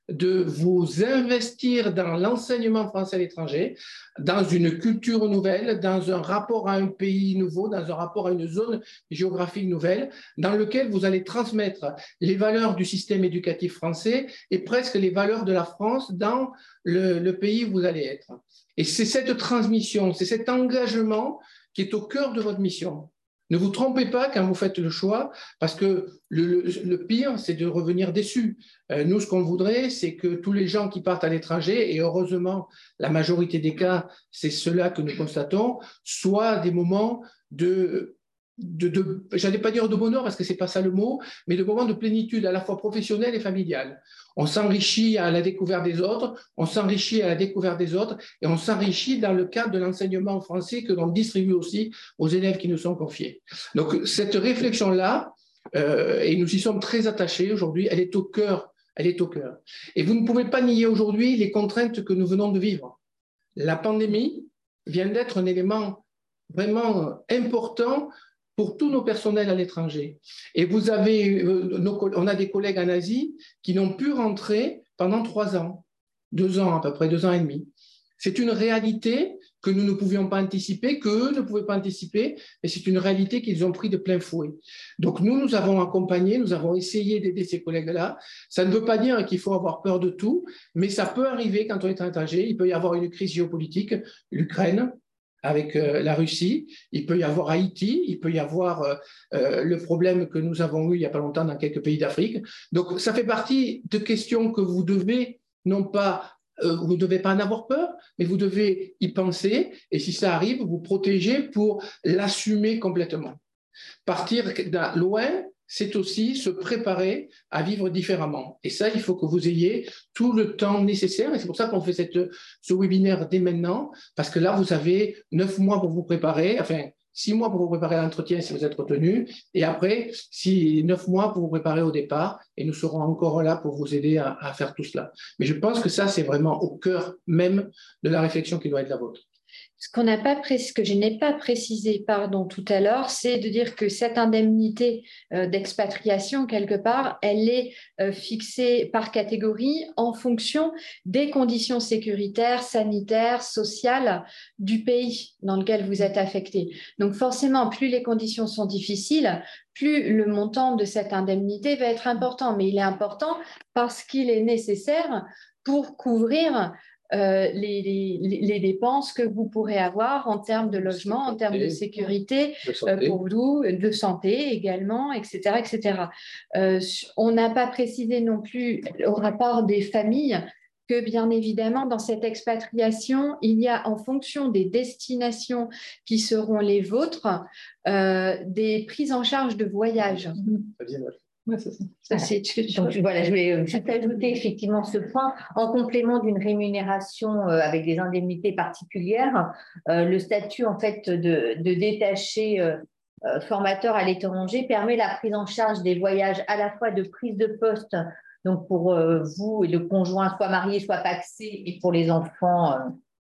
de vous investir dans l'enseignement français à l'étranger, dans une culture nouvelle, dans un rapport à un pays nouveau, dans un rapport à une zone géographique nouvelle, dans lequel vous allez transmettre les valeurs du système éducatif français et presque les valeurs de la France dans le, le pays où vous allez être. Et c'est cette transmission, c'est cet engagement qui est au cœur de votre mission. Ne vous trompez pas quand vous faites le choix, parce que le, le, le pire, c'est de revenir déçu. Euh, nous, ce qu'on voudrait, c'est que tous les gens qui partent à l'étranger, et heureusement, la majorité des cas, c'est cela que nous constatons, soient des moments de... de, de j'allais pas dire de bonheur parce que c'est pas ça le mot, mais de moments de plénitude à la fois professionnelle et familiale. On s'enrichit à la découverte des autres, on s'enrichit à la découverte des autres et on s'enrichit dans le cadre de l'enseignement français que l'on distribue aussi aux élèves qui nous sont confiés. Donc cette réflexion-là, euh, et nous y sommes très attachés aujourd'hui, elle est au cœur, elle est au cœur. Et vous ne pouvez pas nier aujourd'hui les contraintes que nous venons de vivre. La pandémie vient d'être un élément vraiment important pour tous nos personnels à l'étranger. Et vous avez, euh, nos, on a des collègues en Asie qui n'ont pu rentrer pendant trois ans, deux ans à peu près, deux ans et demi. C'est une réalité que nous ne pouvions pas anticiper, qu'eux ne pouvaient pas anticiper, mais c'est une réalité qu'ils ont pris de plein fouet. Donc nous, nous avons accompagné, nous avons essayé d'aider ces collègues-là. Ça ne veut pas dire qu'il faut avoir peur de tout, mais ça peut arriver quand on est à l'étranger. Il peut y avoir une crise géopolitique, l'Ukraine, avec euh, la Russie, il peut y avoir Haïti, il peut y avoir euh, euh, le problème que nous avons eu il n'y a pas longtemps dans quelques pays d'Afrique. Donc, ça fait partie de questions que vous devez, non pas, euh, vous ne devez pas en avoir peur, mais vous devez y penser et si ça arrive, vous protéger pour l'assumer complètement. Partir de loin, c'est aussi se préparer à vivre différemment. Et ça, il faut que vous ayez tout le temps nécessaire. Et c'est pour ça qu'on fait cette, ce webinaire dès maintenant, parce que là, vous avez neuf mois pour vous préparer, enfin, six mois pour vous préparer à l'entretien si vous êtes retenu, et après, six, neuf mois pour vous préparer au départ, et nous serons encore là pour vous aider à, à faire tout cela. Mais je pense que ça, c'est vraiment au cœur même de la réflexion qui doit être la vôtre. Ce qu'on n'a pas précisé, ce que je n'ai pas précisé, pardon, tout à l'heure, c'est de dire que cette indemnité euh, d'expatriation, quelque part, elle est euh, fixée par catégorie en fonction des conditions sécuritaires, sanitaires, sociales du pays dans lequel vous êtes affecté. Donc forcément, plus les conditions sont difficiles, plus le montant de cette indemnité va être important. Mais il est important parce qu'il est nécessaire pour couvrir Euh, les, les, les dépenses que vous pourrez avoir en termes de logement, en termes de sécurité, de euh, pour vous, de santé également, et cetera, et cetera. Euh, on n'a pas précisé non plus au rapport des familles que bien évidemment dans cette expatriation, il y a en fonction des destinations qui seront les vôtres, euh, des prises en charge de voyage. Ouais, c'est ça. Ça, c'est ce que tu Donc voilà, je vais juste ajouter effectivement ce point. En complément d'une rémunération euh, avec des indemnités particulières, euh, le statut en fait de, de détaché euh, euh, formateur à l'étranger permet la prise en charge des voyages à la fois de prise de poste, donc pour euh, vous et le conjoint soit marié, soit pacsé, et pour les enfants, euh,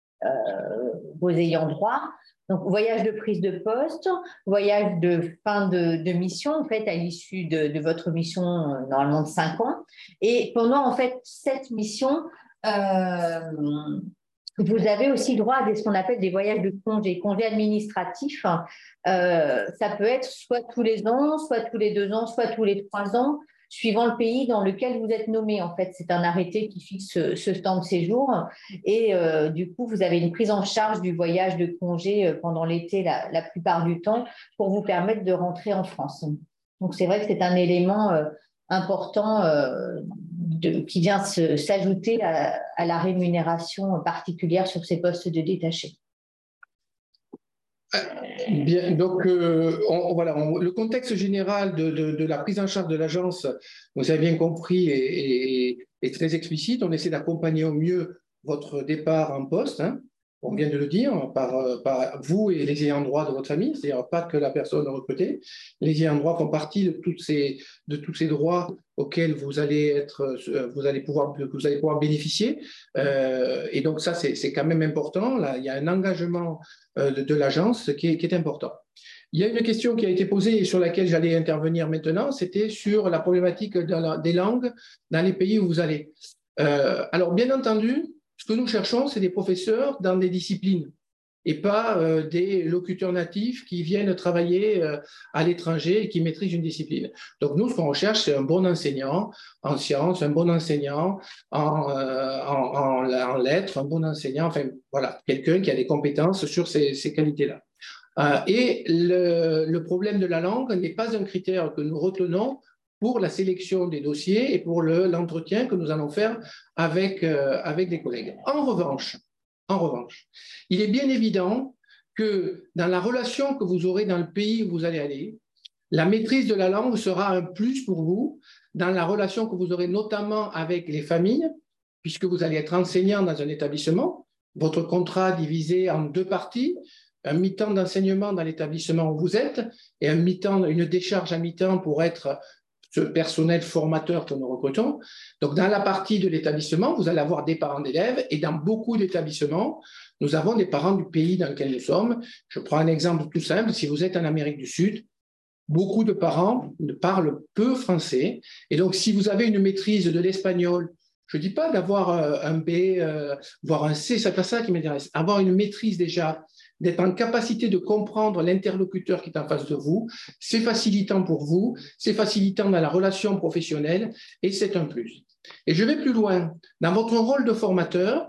euh, vos ayants droit. Donc, voyage de prise de poste, voyage de fin de, de mission, en fait, à l'issue de, de votre mission, euh, normalement de cinq ans. Et pendant, en fait, cette mission, euh, vous avez aussi droit à ce qu'on appelle des voyages de congé, congés administratifs. Euh, ça peut être soit tous les ans, soit tous les deux ans, soit tous les trois ans, suivant le pays dans lequel vous êtes nommé. En fait, c'est un arrêté qui fixe ce, ce temps de séjour. Et euh, du coup, vous avez une prise en charge du voyage de congé pendant l'été la, la plupart du temps pour vous permettre de rentrer en France. Donc, c'est vrai que c'est un élément euh, important euh, de, qui vient s'ajouter à, à la rémunération particulière sur ces postes de détachés. Bien, donc euh, on, voilà, on, le contexte général de, de, de la prise en charge de l'agence, vous avez bien compris, est, est, est très explicite. On essaie d'accompagner au mieux votre départ en poste, hein, on vient de le dire, par, par vous et les ayants droit de votre famille, c'est-à-dire pas que la personne recrutée. Les ayants droit font partie de, toutes ces, de tous ces droits auxquels vous allez, être, vous allez, pouvoir, vous allez pouvoir bénéficier. Euh, et donc ça, c'est quand même important. Là, il y a un engagement euh, de, de l'agence qui est, qui est important. Il y a une question qui a été posée et sur laquelle j'allais intervenir maintenant, c'était sur la problématique de la, des langues dans les pays où vous allez. Euh, alors, bien entendu, ce que nous cherchons, c'est des professeurs dans des disciplines et pas euh, des locuteurs natifs qui viennent travailler euh, à l'étranger et qui maîtrisent une discipline. Donc, nous, ce qu'on recherche, c'est un bon enseignant en sciences, un bon enseignant en, euh, en, en, en lettres, un bon enseignant, enfin, voilà, quelqu'un qui a des compétences sur ces, ces qualités-là. Euh, et le, le problème de la langue n'est pas un critère que nous retenons pour la sélection des dossiers et pour le, l'entretien que nous allons faire avec, euh, avec des collègues. En revanche, En revanche, il est bien évident que dans la relation que vous aurez dans le pays où vous allez aller, la maîtrise de la langue sera un plus pour vous dans la relation que vous aurez notamment avec les familles, puisque vous allez être enseignant dans un établissement, votre contrat divisé en deux parties, un mi-temps d'enseignement dans l'établissement où vous êtes et un mi-temps, une décharge à mi-temps pour être ce personnel formateur que nous recrutons. Donc, dans la partie de l'établissement, vous allez avoir des parents d'élèves et dans beaucoup d'établissements, nous avons des parents du pays dans lequel nous sommes. Je prends un exemple tout simple. Si vous êtes en Amérique du Sud, beaucoup de parents ne parlent peu français. Et donc, si vous avez une maîtrise de l'espagnol, je ne dis pas d'avoir un B, euh, voire un C, c'est pas ça qui m'intéresse. Avoir une maîtrise déjà, d'être en capacité de comprendre l'interlocuteur qui est en face de vous, c'est facilitant pour vous, c'est facilitant dans la relation professionnelle et c'est un plus. Et je vais plus loin. Dans votre rôle de formateur,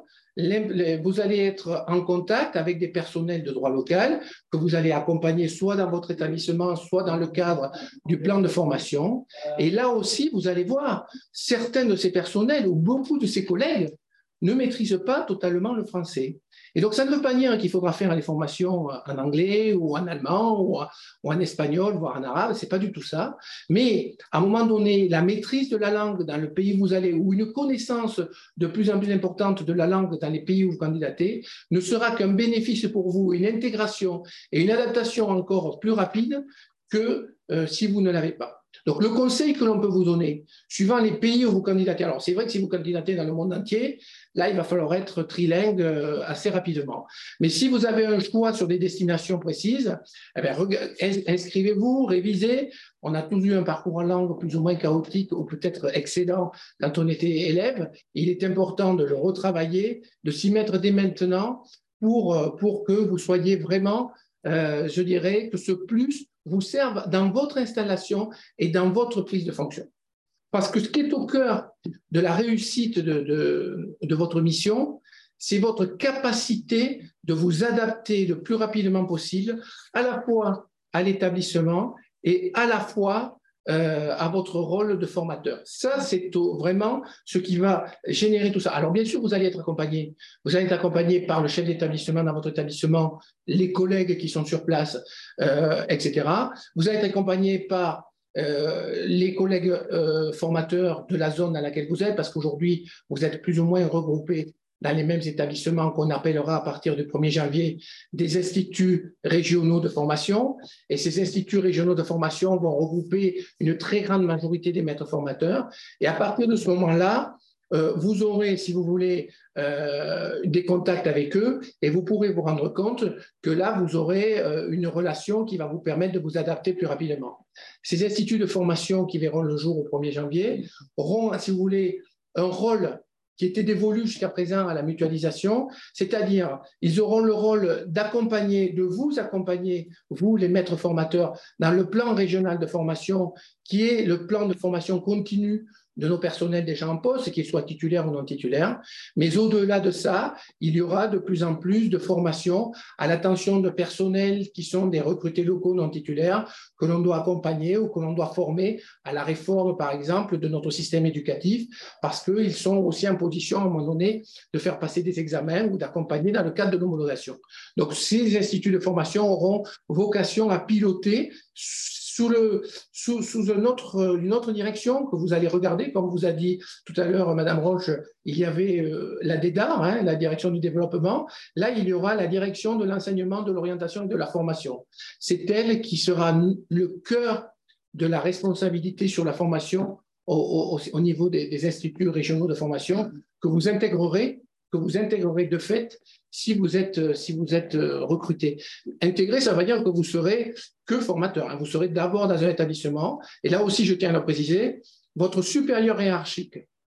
vous allez être en contact avec des personnels de droit local que vous allez accompagner soit dans votre établissement, soit dans le cadre du plan de formation. Et là aussi, vous allez voir, certains de ces personnels ou beaucoup de ces collègues ne maîtrisent pas totalement le français. Et donc, ça ne veut pas dire qu'il faudra faire des formations en anglais ou en allemand ou en espagnol, voire en arabe, ce n'est pas du tout ça. Mais à un moment donné, la maîtrise de la langue dans le pays où vous allez ou une connaissance de plus en plus importante de la langue dans les pays où vous candidatez ne sera qu'un bénéfice pour vous, une intégration et une adaptation encore plus rapide que euh, si vous ne l'avez pas. Donc, le conseil que l'on peut vous donner, suivant les pays où vous candidatez, alors c'est vrai que si vous candidatez dans le monde entier, là, il va falloir être trilingue euh, assez rapidement. Mais si vous avez un choix sur des destinations précises, eh bien, inscrivez-vous, révisez. On a tous eu un parcours en langue plus ou moins chaotique ou peut-être excellent quand on était élève. Il est important de le retravailler, de s'y mettre dès maintenant pour, pour que vous soyez vraiment, euh, je dirais, que ce plus vous serve dans votre installation et dans votre prise de fonction. Parce que ce qui est au cœur de la réussite de, de, de votre mission, c'est votre capacité de vous adapter le plus rapidement possible, à la fois à l'établissement et à la fois euh, à votre rôle de formateur. Ça, c'est vraiment ce qui va générer tout ça. Alors, bien sûr, vous allez être accompagné. Vous allez être accompagné par le chef d'établissement dans votre établissement, les collègues qui sont sur place, euh, et cetera. Vous allez être accompagné par euh, les collègues euh, formateurs de la zone dans laquelle vous êtes, parce qu'aujourd'hui, vous êtes plus ou moins regroupés dans les mêmes établissements qu'on appellera à partir du premier janvier des instituts régionaux de formation. Et ces instituts régionaux de formation vont regrouper une très grande majorité des maîtres formateurs. Et à partir de ce moment-là, euh, vous aurez, si vous voulez, euh, des contacts avec eux et vous pourrez vous rendre compte que là, vous aurez euh, une relation qui va vous permettre de vous adapter plus rapidement. Ces instituts de formation qui verront le jour au premier janvier auront, si vous voulez, un rôle qui était dévolu jusqu'à présent à la mutualisation, c'est-à-dire ils auront le rôle d'accompagner, de vous accompagner, vous les maîtres formateurs, dans le plan régional de formation, qui est le plan de formation continue de nos personnels déjà en poste, qu'ils soient titulaires ou non titulaires. Mais au-delà de ça, il y aura de plus en plus de formations à l'attention de personnels qui sont des recrutés locaux non titulaires, que l'on doit accompagner ou que l'on doit former à la réforme, par exemple, de notre système éducatif, parce qu'ils sont aussi en position, à un moment donné, de faire passer des examens ou d'accompagner dans le cadre de l'homologation. Donc, ces instituts de formation auront vocation à piloter sous, le, sous, sous une, autre, une autre direction que vous allez regarder. Comme vous a dit tout à l'heure Madame Roche, il y avait euh, la DEDAR, hein, la direction du développement. Là, il y aura la direction de l'enseignement, de l'orientation et de la formation. C'est elle qui sera le cœur de la responsabilité sur la formation au, au, au niveau des, des instituts régionaux de formation que vous intégrerez que vous intégrerez de fait si vous êtes, si vous êtes recruté. Intégrer, ça veut dire que vous serez que formateur. Hein. Vous serez d'abord dans un établissement. Et là aussi, je tiens à le préciser, votre supérieur hiérarchique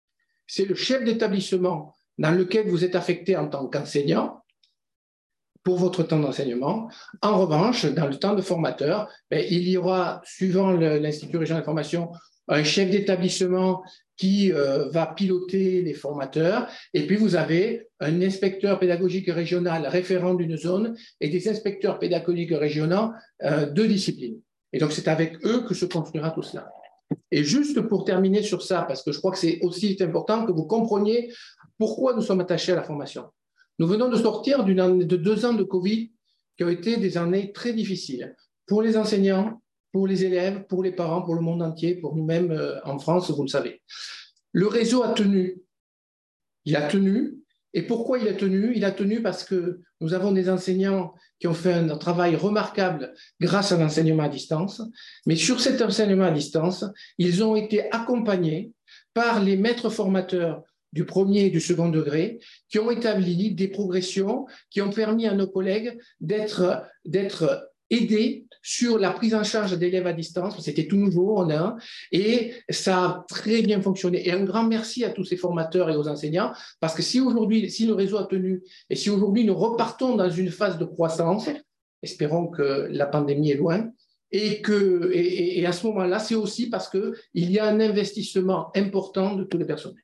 c'est le chef d'établissement dans lequel vous êtes affecté en tant qu'enseignant pour votre temps d'enseignement. En revanche, dans le temps de formateur, ben, il y aura, suivant l'Institut régional de formation, un chef d'établissement qui euh, va piloter les formateurs, et puis vous avez un inspecteur pédagogique régional référent d'une zone et des inspecteurs pédagogiques régionaux euh, de discipline. Et donc, c'est avec eux que se construira tout cela. Et juste pour terminer sur ça, parce que je crois que c'est aussi important que vous compreniez pourquoi nous sommes attachés à la formation. Nous venons de sortir d'une année, de deux ans de Covid qui ont été des années très difficiles pour les enseignants, pour les élèves, pour les parents, pour le monde entier, pour nous-mêmes euh, en France, vous le savez. Le réseau a tenu. Il a tenu. Et pourquoi il a tenu? Il a tenu parce que nous avons des enseignants qui ont fait un travail remarquable grâce à l'enseignement à distance. Mais sur cet enseignement à distance, ils ont été accompagnés par les maîtres formateurs du premier et du second degré, qui ont établi des progressions, qui ont permis à nos collègues d'être d'être aidés sur la prise en charge d'élèves à distance. C'était tout nouveau, on a, et ça a très bien fonctionné. Et un grand merci à tous ces formateurs et aux enseignants, parce que si aujourd'hui, si le réseau a tenu, et si aujourd'hui nous repartons dans une phase de croissance, espérons que la pandémie est loin, et, que, et, et à ce moment-là, c'est aussi parce qu'il y a un investissement important de tous les personnels.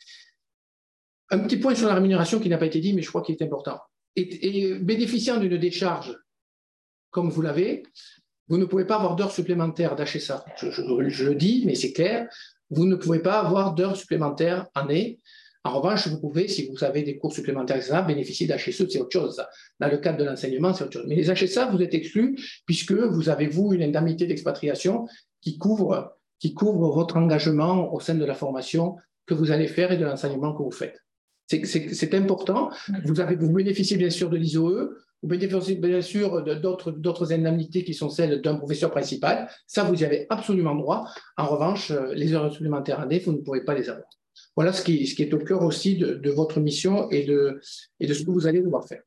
Un petit point sur la rémunération qui n'a pas été dit, mais je crois qu'il est important. Et, et bénéficiant d'une décharge, comme vous l'avez, vous ne pouvez pas avoir d'heures supplémentaires d'H S A. Je, je, je le dis, mais c'est clair, vous ne pouvez pas avoir d'heures supplémentaires année. En revanche, vous pouvez, si vous avez des cours supplémentaires, et cetera, bénéficier d'H S E, c'est autre chose. Dans le cadre de l'enseignement, c'est autre chose. Mais les H S A, vous êtes exclus, puisque vous avez, vous, une indemnité d'expatriation qui couvre, qui couvre votre engagement au sein de la formation que vous allez faire et de l'enseignement que vous faites. C'est important. Vous, avez, vous bénéficiez bien sûr de l'I S O E, vous bénéficiez bien sûr d'autres indemnités qui sont celles d'un professeur principal. Ça, vous y avez absolument droit. En revanche, les heures supplémentaires année, vous ne pourrez pas les avoir. Voilà ce qui, ce qui est au cœur aussi de, de votre mission et de, et de ce que vous allez devoir faire.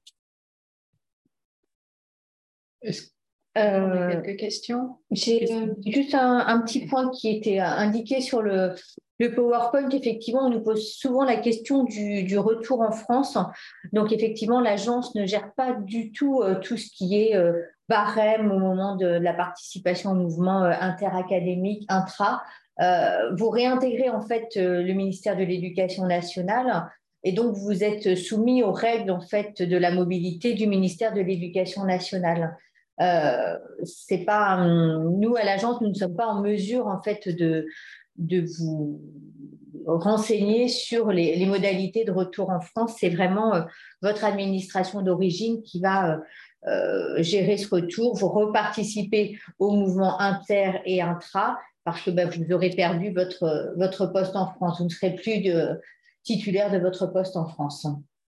Est-ce Euh, quelques questions. J'ai juste un, un petit point qui était indiqué sur le, le PowerPoint. Effectivement, on nous pose souvent la question du, du retour en France. Donc, effectivement, l'agence ne gère pas du tout euh, tout ce qui est euh, barème au moment de la participation au mouvement euh, interacadémique, intra. Euh, vous réintégrez en fait euh, le ministère de l'Éducation nationale. Et donc, vous êtes soumis aux règles en fait de la mobilité du ministère de l'Éducation nationale. Euh, c'est pas, nous, à l'agence, nous ne sommes pas en mesure, en fait, de, de vous renseigner sur les, les modalités de retour en France. C'est vraiment euh, votre administration d'origine qui va euh, euh, gérer ce retour. Vous reparticipez au mouvement inter et intra parce que bah, vous aurez perdu votre, votre poste en France. Vous ne serez plus de, titulaire de votre poste en France.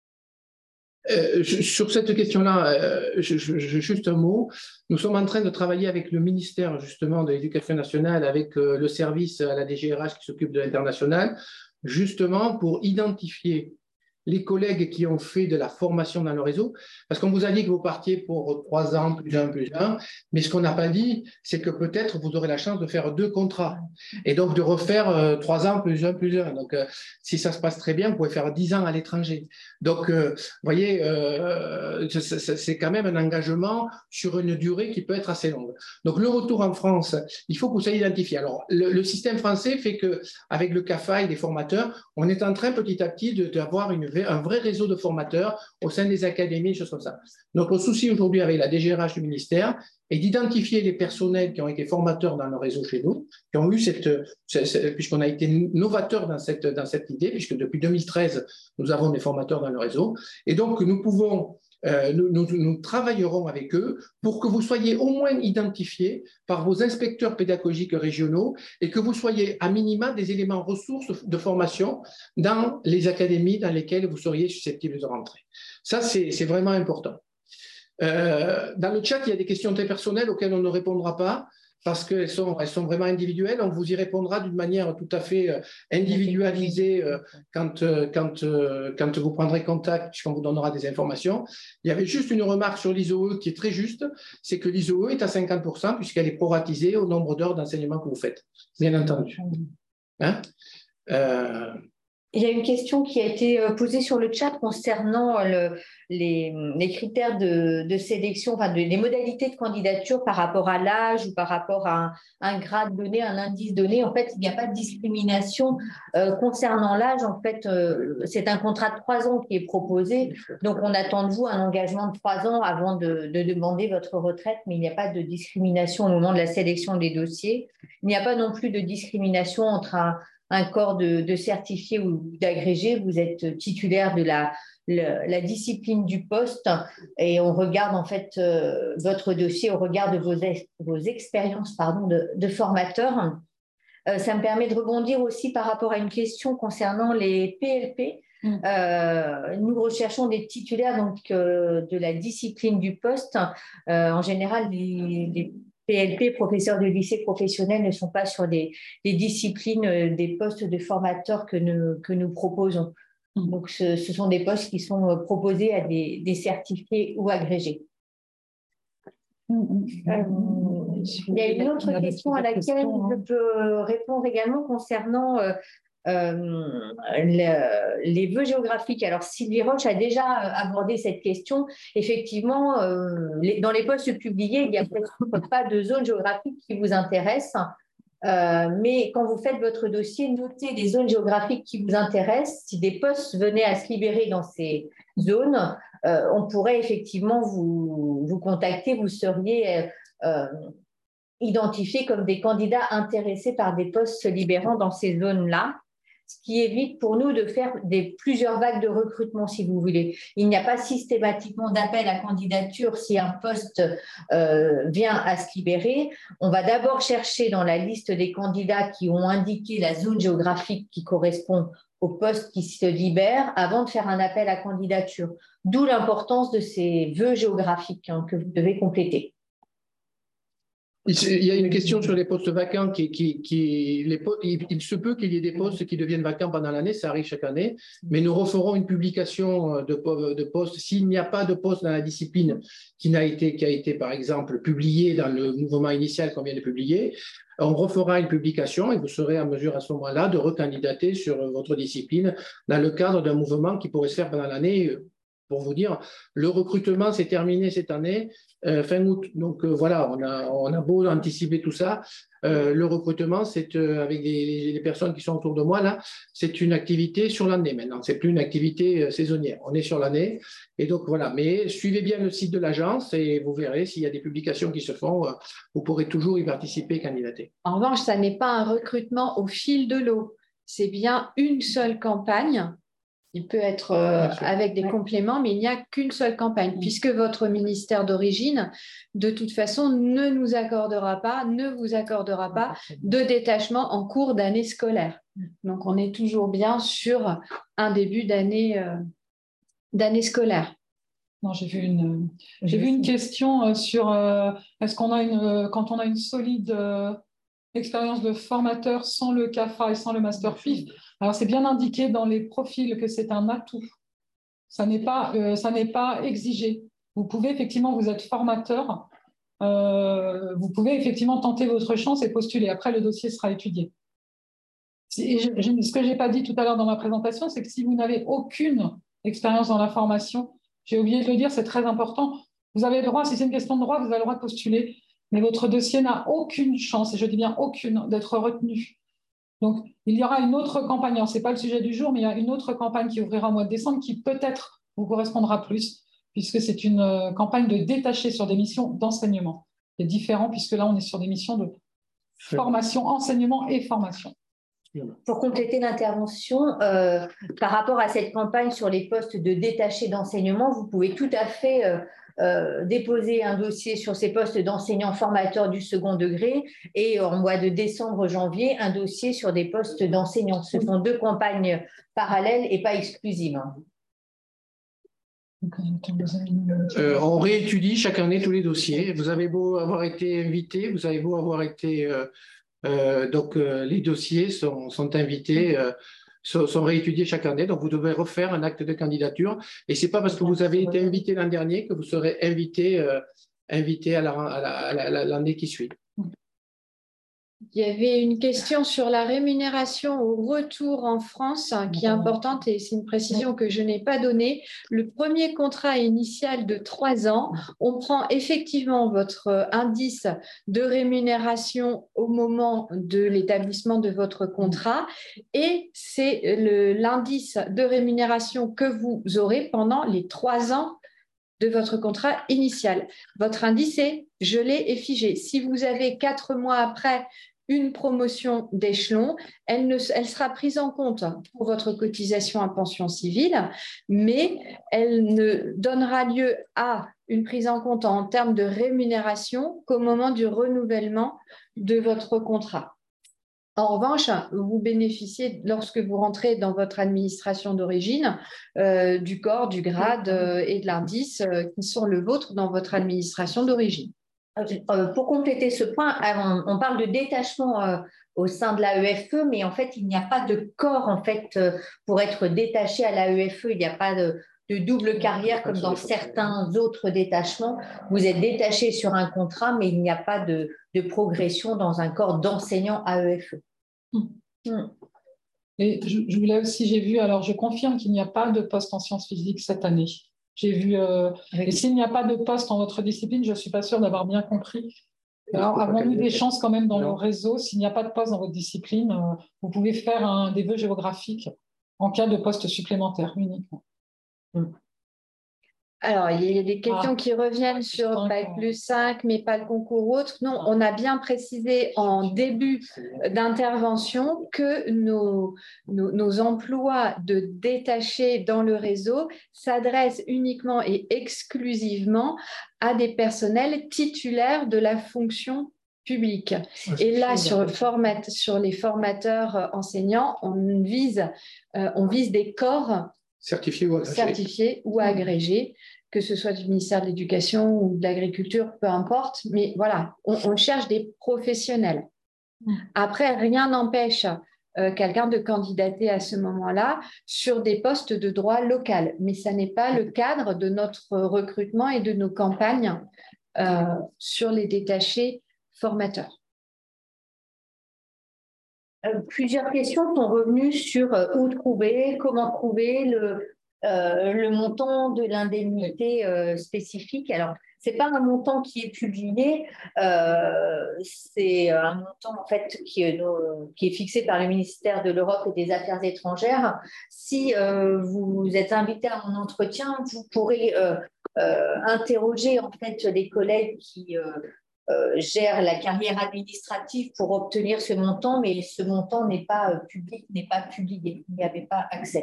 Euh, sur cette question-là, euh, je, je, je, juste un mot. Nous sommes en train de travailler avec le ministère justement de l'Éducation nationale, avec euh, le service à la D G R H qui s'occupe de l'international, justement pour identifier les collègues qui ont fait de la formation dans le réseau, parce qu'on vous a dit que vous partiez pour trois ans, plus un, plus un, mais ce qu'on n'a pas dit, c'est que peut-être vous aurez la chance de faire deux contrats, et donc de refaire euh, trois ans, plus un, plus un. Donc, euh, si ça se passe très bien, vous pouvez faire dix ans à l'étranger. Donc, euh, vous voyez, euh, c'est quand même un engagement sur une durée qui peut être assez longue. Donc, le retour en France, il faut que vous soyez identifié. Alors, le, le système français fait qu'avec le C A F A et les formateurs, on est en train petit à petit d'avoir une un vrai réseau de formateurs au sein des académies, des choses comme ça. Notre souci aujourd'hui avec la D G R H du ministère est d'identifier les personnels qui ont été formateurs dans le réseau chez nous, qui ont eu cette, cette puisqu'on a été novateurs dans cette, dans cette idée, puisque depuis deux mille treize, nous avons des formateurs dans le réseau. Et donc, nous pouvons Euh, nous, nous, nous travaillerons avec eux pour que vous soyez au moins identifiés par vos inspecteurs pédagogiques régionaux et que vous soyez à minima des éléments ressources de formation dans les académies dans lesquelles vous seriez susceptibles de rentrer. Ça, c'est vraiment important. Euh, dans le chat, il y a des questions très personnelles auxquelles on ne répondra pas, parce qu'elles sont, elles sont vraiment individuelles. On vous y répondra d'une manière tout à fait individualisée quand, quand, quand vous prendrez contact, puisqu'on vous donnera des informations. Il y avait juste une remarque sur l'I S O E qui est très juste, c'est que l'I S O E est à cinquante pour cent puisqu'elle est proratisée au nombre d'heures d'enseignement que vous faites, bien entendu. Hein euh, Il y a une question qui a été posée sur le chat concernant le, les, les critères de, de sélection, enfin de, les modalités de candidature par rapport à l'âge ou par rapport à un, un grade donné, un indice donné. En fait, il n'y a pas de discrimination euh, concernant l'âge. En fait, euh, c'est un contrat de trois ans qui est proposé. Donc, on attend de vous un engagement de trois ans avant de, de demander votre retraite, mais il n'y a pas de discrimination au moment de la sélection des dossiers. Il n'y a pas non plus de discrimination entre un un corps de, de certifié ou d'agrégé, vous êtes titulaire de la, la, la discipline du poste et on regarde en fait euh, votre dossier au regard de vos, ex, vos expériences pardon, de, de formateur. Euh, ça me permet de rebondir aussi par rapport à une question concernant les P L P. Mmh. Euh, nous recherchons des titulaires donc, euh, de la discipline du poste. Euh, en général, les, les P L P, professeurs de lycée professionnel, ne sont pas sur des, des disciplines, euh, des postes de formateurs que nous, que nous proposons. Mmh. Donc, ce, ce sont des postes qui sont proposés à des, des certifiés ou agrégés. Euh, il y a une autre question à laquelle je peux répondre également concernant euh, euh, le, les vœux géographiques. Alors, Sylvie Roche a déjà abordé cette question. Effectivement, euh, les, dans les postes publiés, il n'y a peut-être pas de zone géographique qui vous intéresse. Euh, mais quand vous faites votre dossier, notez les zones géographiques qui vous intéressent. Si des postes venaient à se libérer dans ces zones, euh, on pourrait effectivement vous, vous contacter. Vous seriez euh, identifiés comme des candidats intéressés par des postes se libérant dans ces zones-là, ce qui évite pour nous de faire des, plusieurs vagues de recrutement, si vous voulez. Il n'y a pas systématiquement d'appel à candidature si un poste euh, vient à se libérer. On va d'abord chercher dans la liste des candidats qui ont indiqué la zone géographique qui correspond au poste qui se libère avant de faire un appel à candidature. D'où l'importance de ces vœux géographiques hein, que vous devez compléter. Il y a une question sur les postes vacants. Qui, qui, qui, les, il, il se peut qu'il y ait des postes qui deviennent vacants pendant l'année, ça arrive chaque année, mais nous referons une publication de, de postes. S'il n'y a pas de poste dans la discipline qui, n'a été, qui a été, par exemple, publié dans le mouvement initial qu'on vient de publier, on refera une publication et vous serez en mesure à ce moment-là de recandidater sur votre discipline dans le cadre d'un mouvement qui pourrait se faire pendant l'année. Pour vous dire, le recrutement s'est terminé cette année, euh, fin août. Donc euh, voilà, on a, on a beau anticiper tout ça. Euh, le recrutement, c'est euh, avec les, les personnes qui sont autour de moi là, c'est une activité sur l'année maintenant. C'est plus une activité euh, saisonnière. On est sur l'année et donc voilà. Mais suivez bien le site de l'agence et vous verrez s'il y a des publications qui se font. Euh, vous pourrez toujours y participer et candidater. En revanche, ça n'est pas un recrutement au fil de l'eau. C'est bien une seule campagne. Il peut être euh, avec des compléments, mais il n'y a qu'une seule campagne, mmh. puisque votre ministère d'origine, de toute façon, ne nous accordera pas, ne vous accordera pas de détachement en cours d'année scolaire. Donc, on est toujours bien sur un début d'année euh, d'année scolaire. Non, j'ai vu une, j'ai vu une question sur euh, est-ce qu'on a une, quand on a une solide euh, expérience de formateur sans le C A F A et sans le master P I F. Alors, c'est bien indiqué dans les profils que c'est un atout. Ça n'est pas, euh, ça n'est pas exigé. Vous pouvez effectivement, vous êtes formateur, euh, vous pouvez effectivement tenter votre chance et postuler. Après, le dossier sera étudié. Et je, je, ce que je n'ai pas dit tout à l'heure dans ma présentation, c'est que si vous n'avez aucune expérience dans la formation, j'ai oublié de le dire, c'est très important. Vous avez le droit, si c'est une question de droit, vous avez le droit de postuler, mais votre dossier n'a aucune chance, et je dis bien aucune, d'être retenu. Donc, il y aura une autre campagne, ce n'est pas le sujet du jour, mais il y a une autre campagne qui ouvrira au mois de décembre qui peut-être vous correspondra plus, puisque c'est une euh, campagne de détaché sur des missions d'enseignement. C'est différent, puisque là, on est sur des missions de formation, enseignement et formation. Pour compléter l'intervention, euh, par rapport à cette campagne sur les postes de détachés d'enseignement, vous pouvez tout à fait euh, euh, déposer un dossier sur ces postes d'enseignants formateurs du second degré et en mois de décembre-janvier, un dossier sur des postes d'enseignants. Ce sont deux campagnes parallèles et pas exclusives. Euh, on réétudie chaque année tous les dossiers. Vous avez beau avoir été invité, vous avez beau avoir été... Euh, Euh, donc, euh, les dossiers sont, sont invités, euh, sont, sont réétudiés chaque année. Donc, vous devez refaire un acte de candidature. Et ce n'est pas parce que vous avez été invité l'an dernier que vous serez invité, euh, invité à l'année qui suit. Il y avait une question sur la rémunération au retour en France hein, qui est importante et c'est une précision que je n'ai pas donnée. Le premier contrat initial de trois ans, on prend effectivement votre indice de rémunération au moment de l'établissement de votre contrat et c'est l'indice de rémunération que vous aurez pendant les trois ans de votre contrat initial. Votre indice est gelé et figé. Si vous avez quatre mois après une promotion d'échelon, elle, ne, elle sera prise en compte pour votre cotisation à pension civile, mais elle ne donnera lieu à une prise en compte en termes de rémunération qu'au moment du renouvellement de votre contrat. En revanche, vous bénéficiez, lorsque vous rentrez dans votre administration d'origine, euh, du corps, du grade euh, et de l'indice euh, qui sont le vôtre dans votre administration d'origine. Euh, pour compléter ce point, on, on parle de détachement euh, au sein de l'A E F E, mais en fait, il n'y a pas de corps en fait, euh, pour être détaché à l'A E F E. Il n'y a pas de, de double carrière comme dans certains autres détachements. Vous êtes détaché sur un contrat, mais il n'y a pas de, de progression dans un corps d'enseignant A E F E. Mmh. Mmh. Et je, je voulais aussi, j'ai vu, alors je confirme qu'il n'y a pas de poste en sciences physiques cette année. J'ai vu, euh, oui. Et s'il n'y a pas de poste en votre discipline, je ne suis pas sûre d'avoir bien compris. Alors, avons-nous des chances quand même dans non. le réseau? S'il n'y a pas de poste dans votre discipline, euh, vous pouvez faire un, des vœux géographiques en cas de poste supplémentaire uniquement. Mmh. Alors, il y a des questions ah, qui reviennent sur Bac plus cinq, mais pas le concours autre. Non, on a bien précisé en début d'intervention que nos, nos, nos emplois de détachés dans le réseau s'adressent uniquement et exclusivement à des personnels titulaires de la fonction publique. Et là, sur, le format, sur les formateurs enseignants, on vise, euh, on vise des corps certifiés ou agrégés. certifiés ou agrégés, que ce soit du ministère de l'Éducation ou de l'Agriculture, peu importe. Mais voilà, on, on cherche des professionnels. Après, rien n'empêche euh, quelqu'un de candidater à ce moment-là sur des postes de droit local. Mais ça n'est pas le cadre de notre recrutement et de nos campagnes euh, sur les détachés formateurs. Euh, plusieurs questions sont revenues sur euh, où trouver, comment trouver le, euh, le montant de l'indemnité euh, spécifique. Alors, ce n'est pas un montant qui est publié, euh, c'est un montant en fait qui est, euh, qui est fixé par le ministère de l'Europe et des Affaires étrangères. Si euh, vous êtes invité à un entretien, vous pourrez euh, euh, interroger en fait les collègues qui euh, Euh, gère la carrière administrative pour obtenir ce montant, mais ce montant n'est pas euh, public, n'est pas publié, il n'y avait pas accès.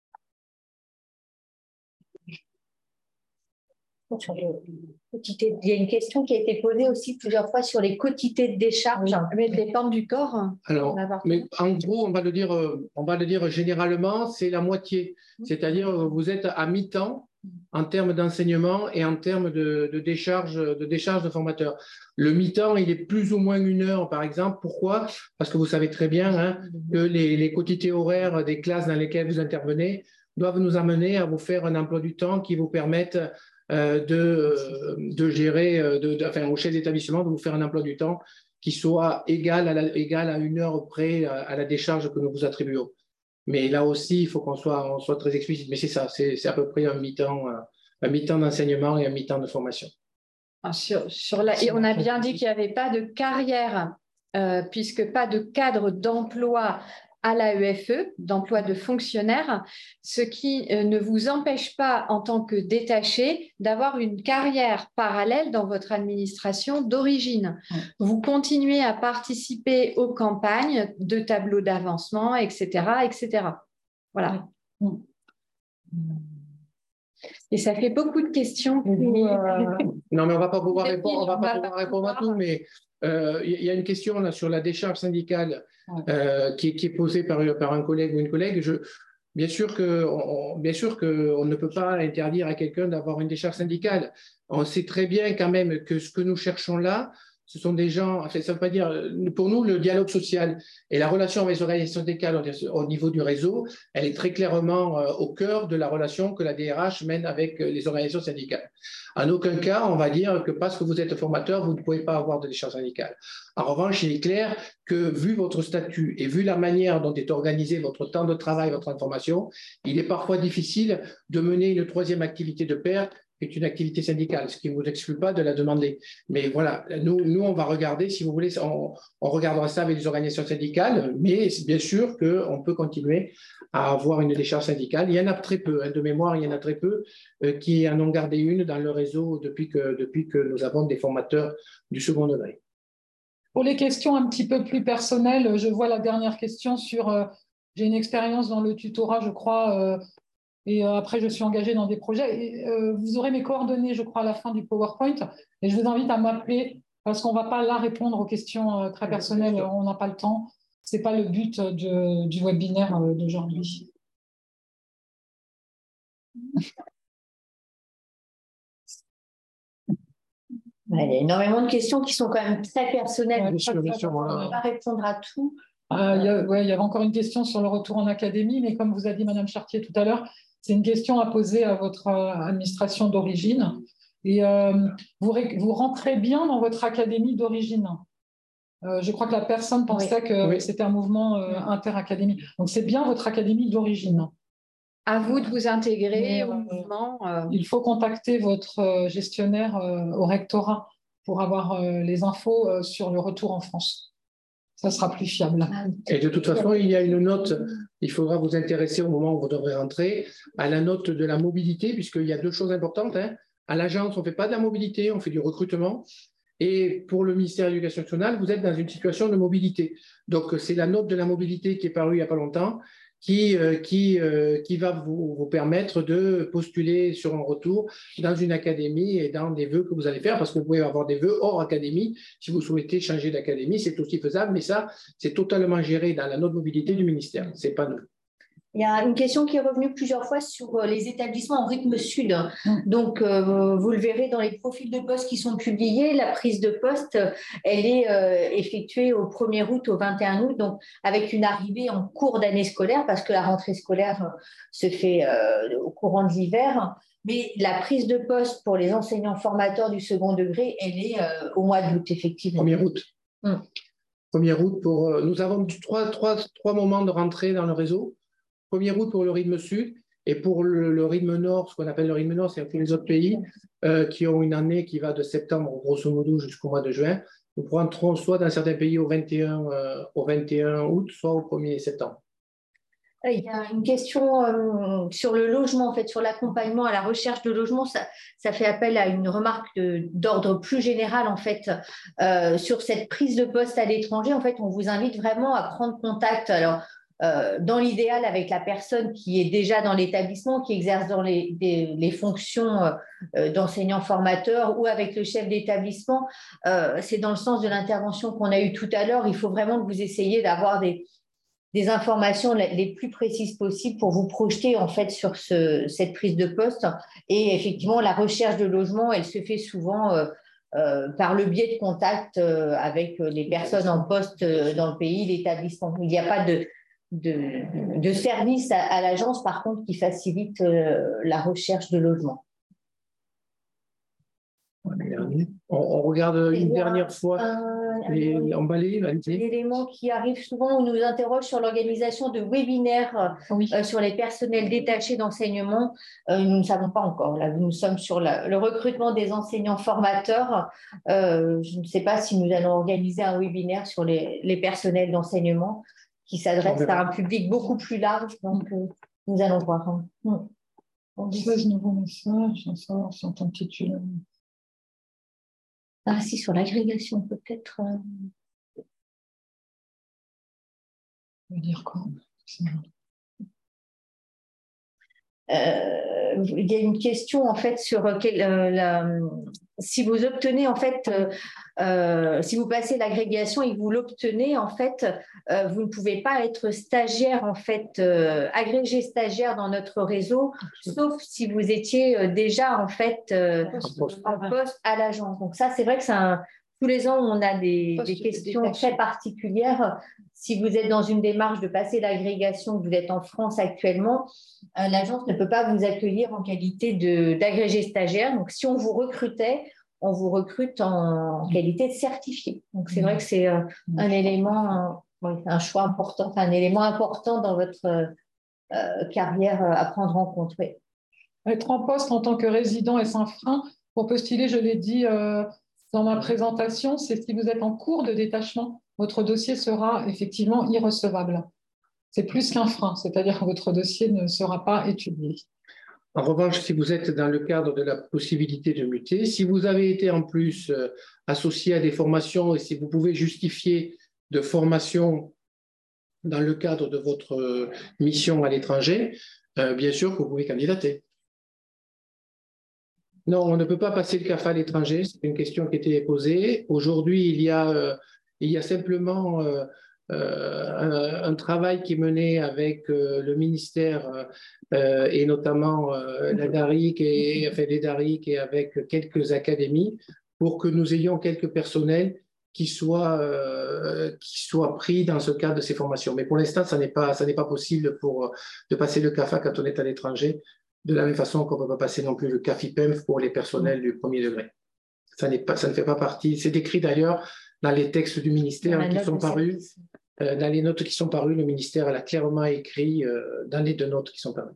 Sur les quotités, il y a une question qui a été posée aussi plusieurs fois sur les quotités de décharge. Mais dépend du corps. Alors, mais en gros, on va le dire, on va le dire généralement, c'est la moitié. C'est-à-dire, vous êtes à mi-temps en termes d'enseignement et en termes de, de, décharge, de décharge de formateur. Le mi-temps, il est plus ou moins une heure, par exemple. Pourquoi? Parce que vous savez très bien hein, que les, les quotités horaires des classes dans lesquelles vous intervenez doivent nous amener à vous faire un emploi du temps qui vous permette euh, de, de gérer, de, de, enfin, au chef d'établissement, de vous faire un emploi du temps qui soit égal à, la, égal à une heure près à, à la décharge que nous vous attribuons. Mais là aussi, il faut qu'on soit, on soit très explicite. Mais c'est ça, c'est à peu près un mi-temps un mi-temps d'enseignement et un mi-temps de formation. Sur, sur la, et on a bien dit qu'il n'y avait pas de carrière, euh, puisque pas de cadre d'emploi à l'A E F E, d'emploi de fonctionnaire, ce qui euh, ne vous empêche pas, en tant que détaché, d'avoir une carrière parallèle dans votre administration d'origine. Vous continuez à participer aux campagnes de tableaux d'avancement, et cetera, et cetera. Voilà. Et ça fait beaucoup de questions. Pour, euh... Non, mais on ne va pas pouvoir répondre, on va pas pouvoir répondre à tout, mais il euh, y a une question là, sur la décharge syndicale euh, qui, qui est posée par, par un collègue ou une collègue. Je, bien sûr qu'on qu'on ne peut pas interdire à quelqu'un d'avoir une décharge syndicale. On sait très bien quand même que ce que nous cherchons là, Ce sont des gens, ça ne veut pas dire, pour nous, le dialogue social et la relation avec les organisations syndicales au niveau du réseau, elle est très clairement au cœur de la relation que la D R H mène avec les organisations syndicales. En aucun cas, on va dire que parce que vous êtes formateur, vous ne pouvez pas avoir de décharge syndicale. En revanche, il est clair que vu votre statut et vu la manière dont est organisé votre temps de travail, votre information, il est parfois difficile de mener une troisième activité de pair est une activité syndicale, ce qui ne vous exclut pas de la demander. Mais voilà, nous, nous on va regarder, si vous voulez, on, on regardera ça avec les organisations syndicales, mais bien sûr qu'on peut continuer à avoir une décharge syndicale. Il y en a très peu, hein, de mémoire, il y en a très peu euh, qui en ont gardé une dans le réseau depuis que, depuis que nous avons des formateurs du second degré. Pour les questions un petit peu plus personnelles, je vois la dernière question sur euh, j'ai une expérience dans le tutorat, je crois, euh, et euh, après je suis engagée dans des projets. Et, euh, vous aurez mes coordonnées, je crois, à la fin du PowerPoint, et je vous invite à m'appeler parce qu'on ne va pas là répondre aux questions euh, très personnelles, on n'a pas le temps. Ce n'est pas le but de, du webinaire euh, d'aujourd'hui. Il y a énormément de questions qui sont quand même très personnelles. Ouais, bien sûr, bien sûr, voilà. On ne peut pas répondre à tout. Euh, il, y a, ouais, il y avait encore une question sur le retour en académie, mais comme vous a dit Madame Chartier tout à l'heure, c'est une question à poser à votre euh, administration d'origine. Et euh, vous, vous rentrez bien dans votre académie d'origine. Euh, je crois que la personne pensait oui. que oui. c'était un mouvement euh, interacadémie. Donc c'est bien votre académie d'origine. À vous de vous intégrer Mais, au euh, mouvement. Euh... Il faut contacter votre gestionnaire euh, au rectorat pour avoir euh, les infos euh, sur le retour en France. Ça sera plus fiable. Et de toute façon, il y a une note, il faudra vous intéresser au moment où vous devrez rentrer, à la note de la mobilité, puisqu'il y a deux choses importantes. Hein. À l'agence, on ne fait pas de la mobilité, on fait du recrutement. Et pour le ministère de l'Éducation nationale, vous êtes dans une situation de mobilité. Donc, c'est la note de la mobilité qui est parue il n'y a pas longtemps, qui, euh, qui, euh, qui va vous, vous permettre de postuler sur un retour dans une académie et dans des vœux que vous allez faire, parce que vous pouvez avoir des vœux hors académie. Si vous souhaitez changer d'académie, c'est aussi faisable, mais ça, c'est totalement géré dans la note mobilité du ministère. Ce n'est pas nous. Il y a une question qui est revenue plusieurs fois sur les établissements en rythme sud. Donc, euh, vous le verrez dans les profils de poste qui sont publiés, la prise de poste, elle est euh, effectuée au premier août au vingt et un août, donc avec une arrivée en cours d'année scolaire, parce que la rentrée scolaire se fait euh, au courant de l'hiver. Mais la prise de poste pour les enseignants formateurs du second degré, elle est euh, au mois d'août, effectivement. premier août. Hum. premier août pour. Euh, nous avons trois, trois, trois moments de rentrée dans le réseau. premier août pour le rythme sud et pour le, le rythme nord, ce qu'on appelle le rythme nord, c'est tous les autres pays euh, qui ont une année qui va de septembre, grosso modo, jusqu'au mois de juin. Nous rentrons soit dans certains pays au vingt et un, euh, au vingt et un août, soit au premier septembre. Il y a une question euh, sur le logement, en fait, sur l'accompagnement à la recherche de logement. Ça, ça fait appel à une remarque d'ordre plus général, en fait, euh, sur cette prise de poste à l'étranger. En fait, on vous invite vraiment à prendre contact. Alors, Euh, dans l'idéal avec la personne qui est déjà dans l'établissement, qui exerce dans les, des, les fonctions euh, d'enseignant formateur ou avec le chef d'établissement. Euh, c'est dans le sens de l'intervention qu'on a eue tout à l'heure. Il faut vraiment que vous essayiez d'avoir des, des informations les plus précises possibles pour vous projeter en fait sur ce, cette prise de poste. Et effectivement, la recherche de logement, elle se fait souvent euh, Euh, par le biais de contacts euh, avec les personnes en poste euh, dans le pays, l'établissement. Il n'y a pas de, de, de service à, à l'agence, par contre, qui facilite euh, la recherche de logement. On, on regarde une dernière fois un, les emballés. L'élément qui arrive souvent, on nous interroge sur l'organisation de webinaires oui. euh, sur les personnels détachés d'enseignement. Euh, nous ne savons pas encore. Là, nous sommes sur la, le recrutement des enseignants formateurs. Euh, je ne sais pas si nous allons organiser un webinaire sur les, les personnels d'enseignement qui s'adresse à un public beaucoup plus large. Donc, euh, nous allons voir. Hum. On dit ça, nouveau message, on s'entend titulaire. Ah si, sur l'agrégation, peut-être. Euh... Ça veut dire quoi? Euh, il y a une question en fait sur quel, euh, la, si vous obtenez en fait, euh, euh, si vous passez l'agrégation et que vous l'obtenez en fait, euh, vous ne pouvez pas être stagiaire en fait, euh, agrégé stagiaire dans notre réseau, sauf si vous étiez déjà en fait euh, en poste à l'agence. Donc ça, c'est vrai que c'est un tous les ans, on a des, Poste des de questions détaché. très particulières. Si vous êtes dans une démarche de passer l'agrégation, que vous êtes en France actuellement, euh, l'agence ne peut pas vous accueillir en qualité de- d'agrégé stagiaire. Donc, si on vous recrutait, on vous recrute en, en qualité de certifié. Donc, c'est vrai que c'est euh, un élément, euh, oui, un choix important, enfin, un élément important dans votre euh, carrière euh, à prendre en compte. Oui. Être en poste en tant que résident est sans frein. Pour postuler, je l'ai dit euh, dans ma présentation, c'est si vous êtes en cours de détachement, votre dossier sera effectivement irrecevable. C'est plus qu'un frein, c'est-à-dire que votre dossier ne sera pas étudié. En revanche, si vous êtes dans le cadre de la possibilité de muter, si vous avez été en plus euh, associé à des formations et si vous pouvez justifier de formation dans le cadre de votre euh, mission à l'étranger, euh, bien sûr que vous pouvez candidater. Non, on ne peut pas passer le C A F A à l'étranger, c'est une question qui était posée. Aujourd'hui, il y a, euh, il y a simplement euh, euh, un, un travail qui est mené avec euh, le ministère euh, et notamment euh, la DARIC et, enfin, les DARIC et avec quelques académies pour que nous ayons quelques personnels qui soient, euh, qui soient pris dans ce cadre de ces formations. Mais pour l'instant, ça n'est pas, ça n'est pas possible pour, de passer le C A F A quand on est à l'étranger. De la même façon qu'on ne peut pas passer non plus le C A F I P E M F pour les personnels du premier degré. Ça, n'est pas, ça ne fait pas partie. C'est écrit d'ailleurs dans les textes du ministère qui sont parus. Euh, dans les notes qui sont parues, le ministère l'a clairement écrit euh, dans les deux notes qui sont parues.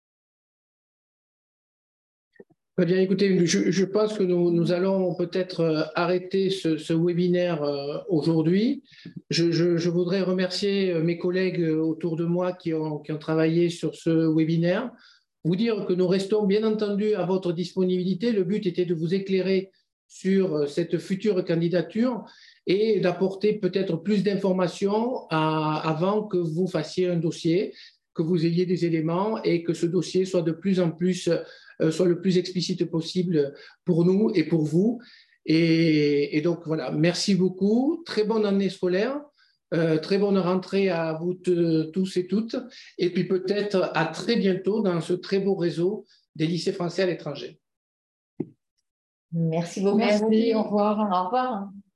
Très bien, écoutez, je, je pense que nous, nous allons peut-être euh, arrêter ce, ce webinaire euh, aujourd'hui. Je, je, je voudrais remercier mes collègues autour de moi qui ont, qui ont travaillé sur ce webinaire. Vous dire que nous restons bien entendu à votre disponibilité. Le but était de vous éclairer sur cette future candidature et d'apporter peut-être plus d'informations avant que vous fassiez un dossier, que vous ayez des éléments et que ce dossier soit de plus en plus, euh, soit le plus explicite possible pour nous et pour vous. Et, et donc voilà, merci beaucoup. Très bonne année scolaire. Euh, très bonne rentrée à vous tous et toutes. Et puis peut-être à très bientôt dans ce très beau réseau des lycées français à l'étranger. Merci beaucoup. Merci, au revoir. Au revoir.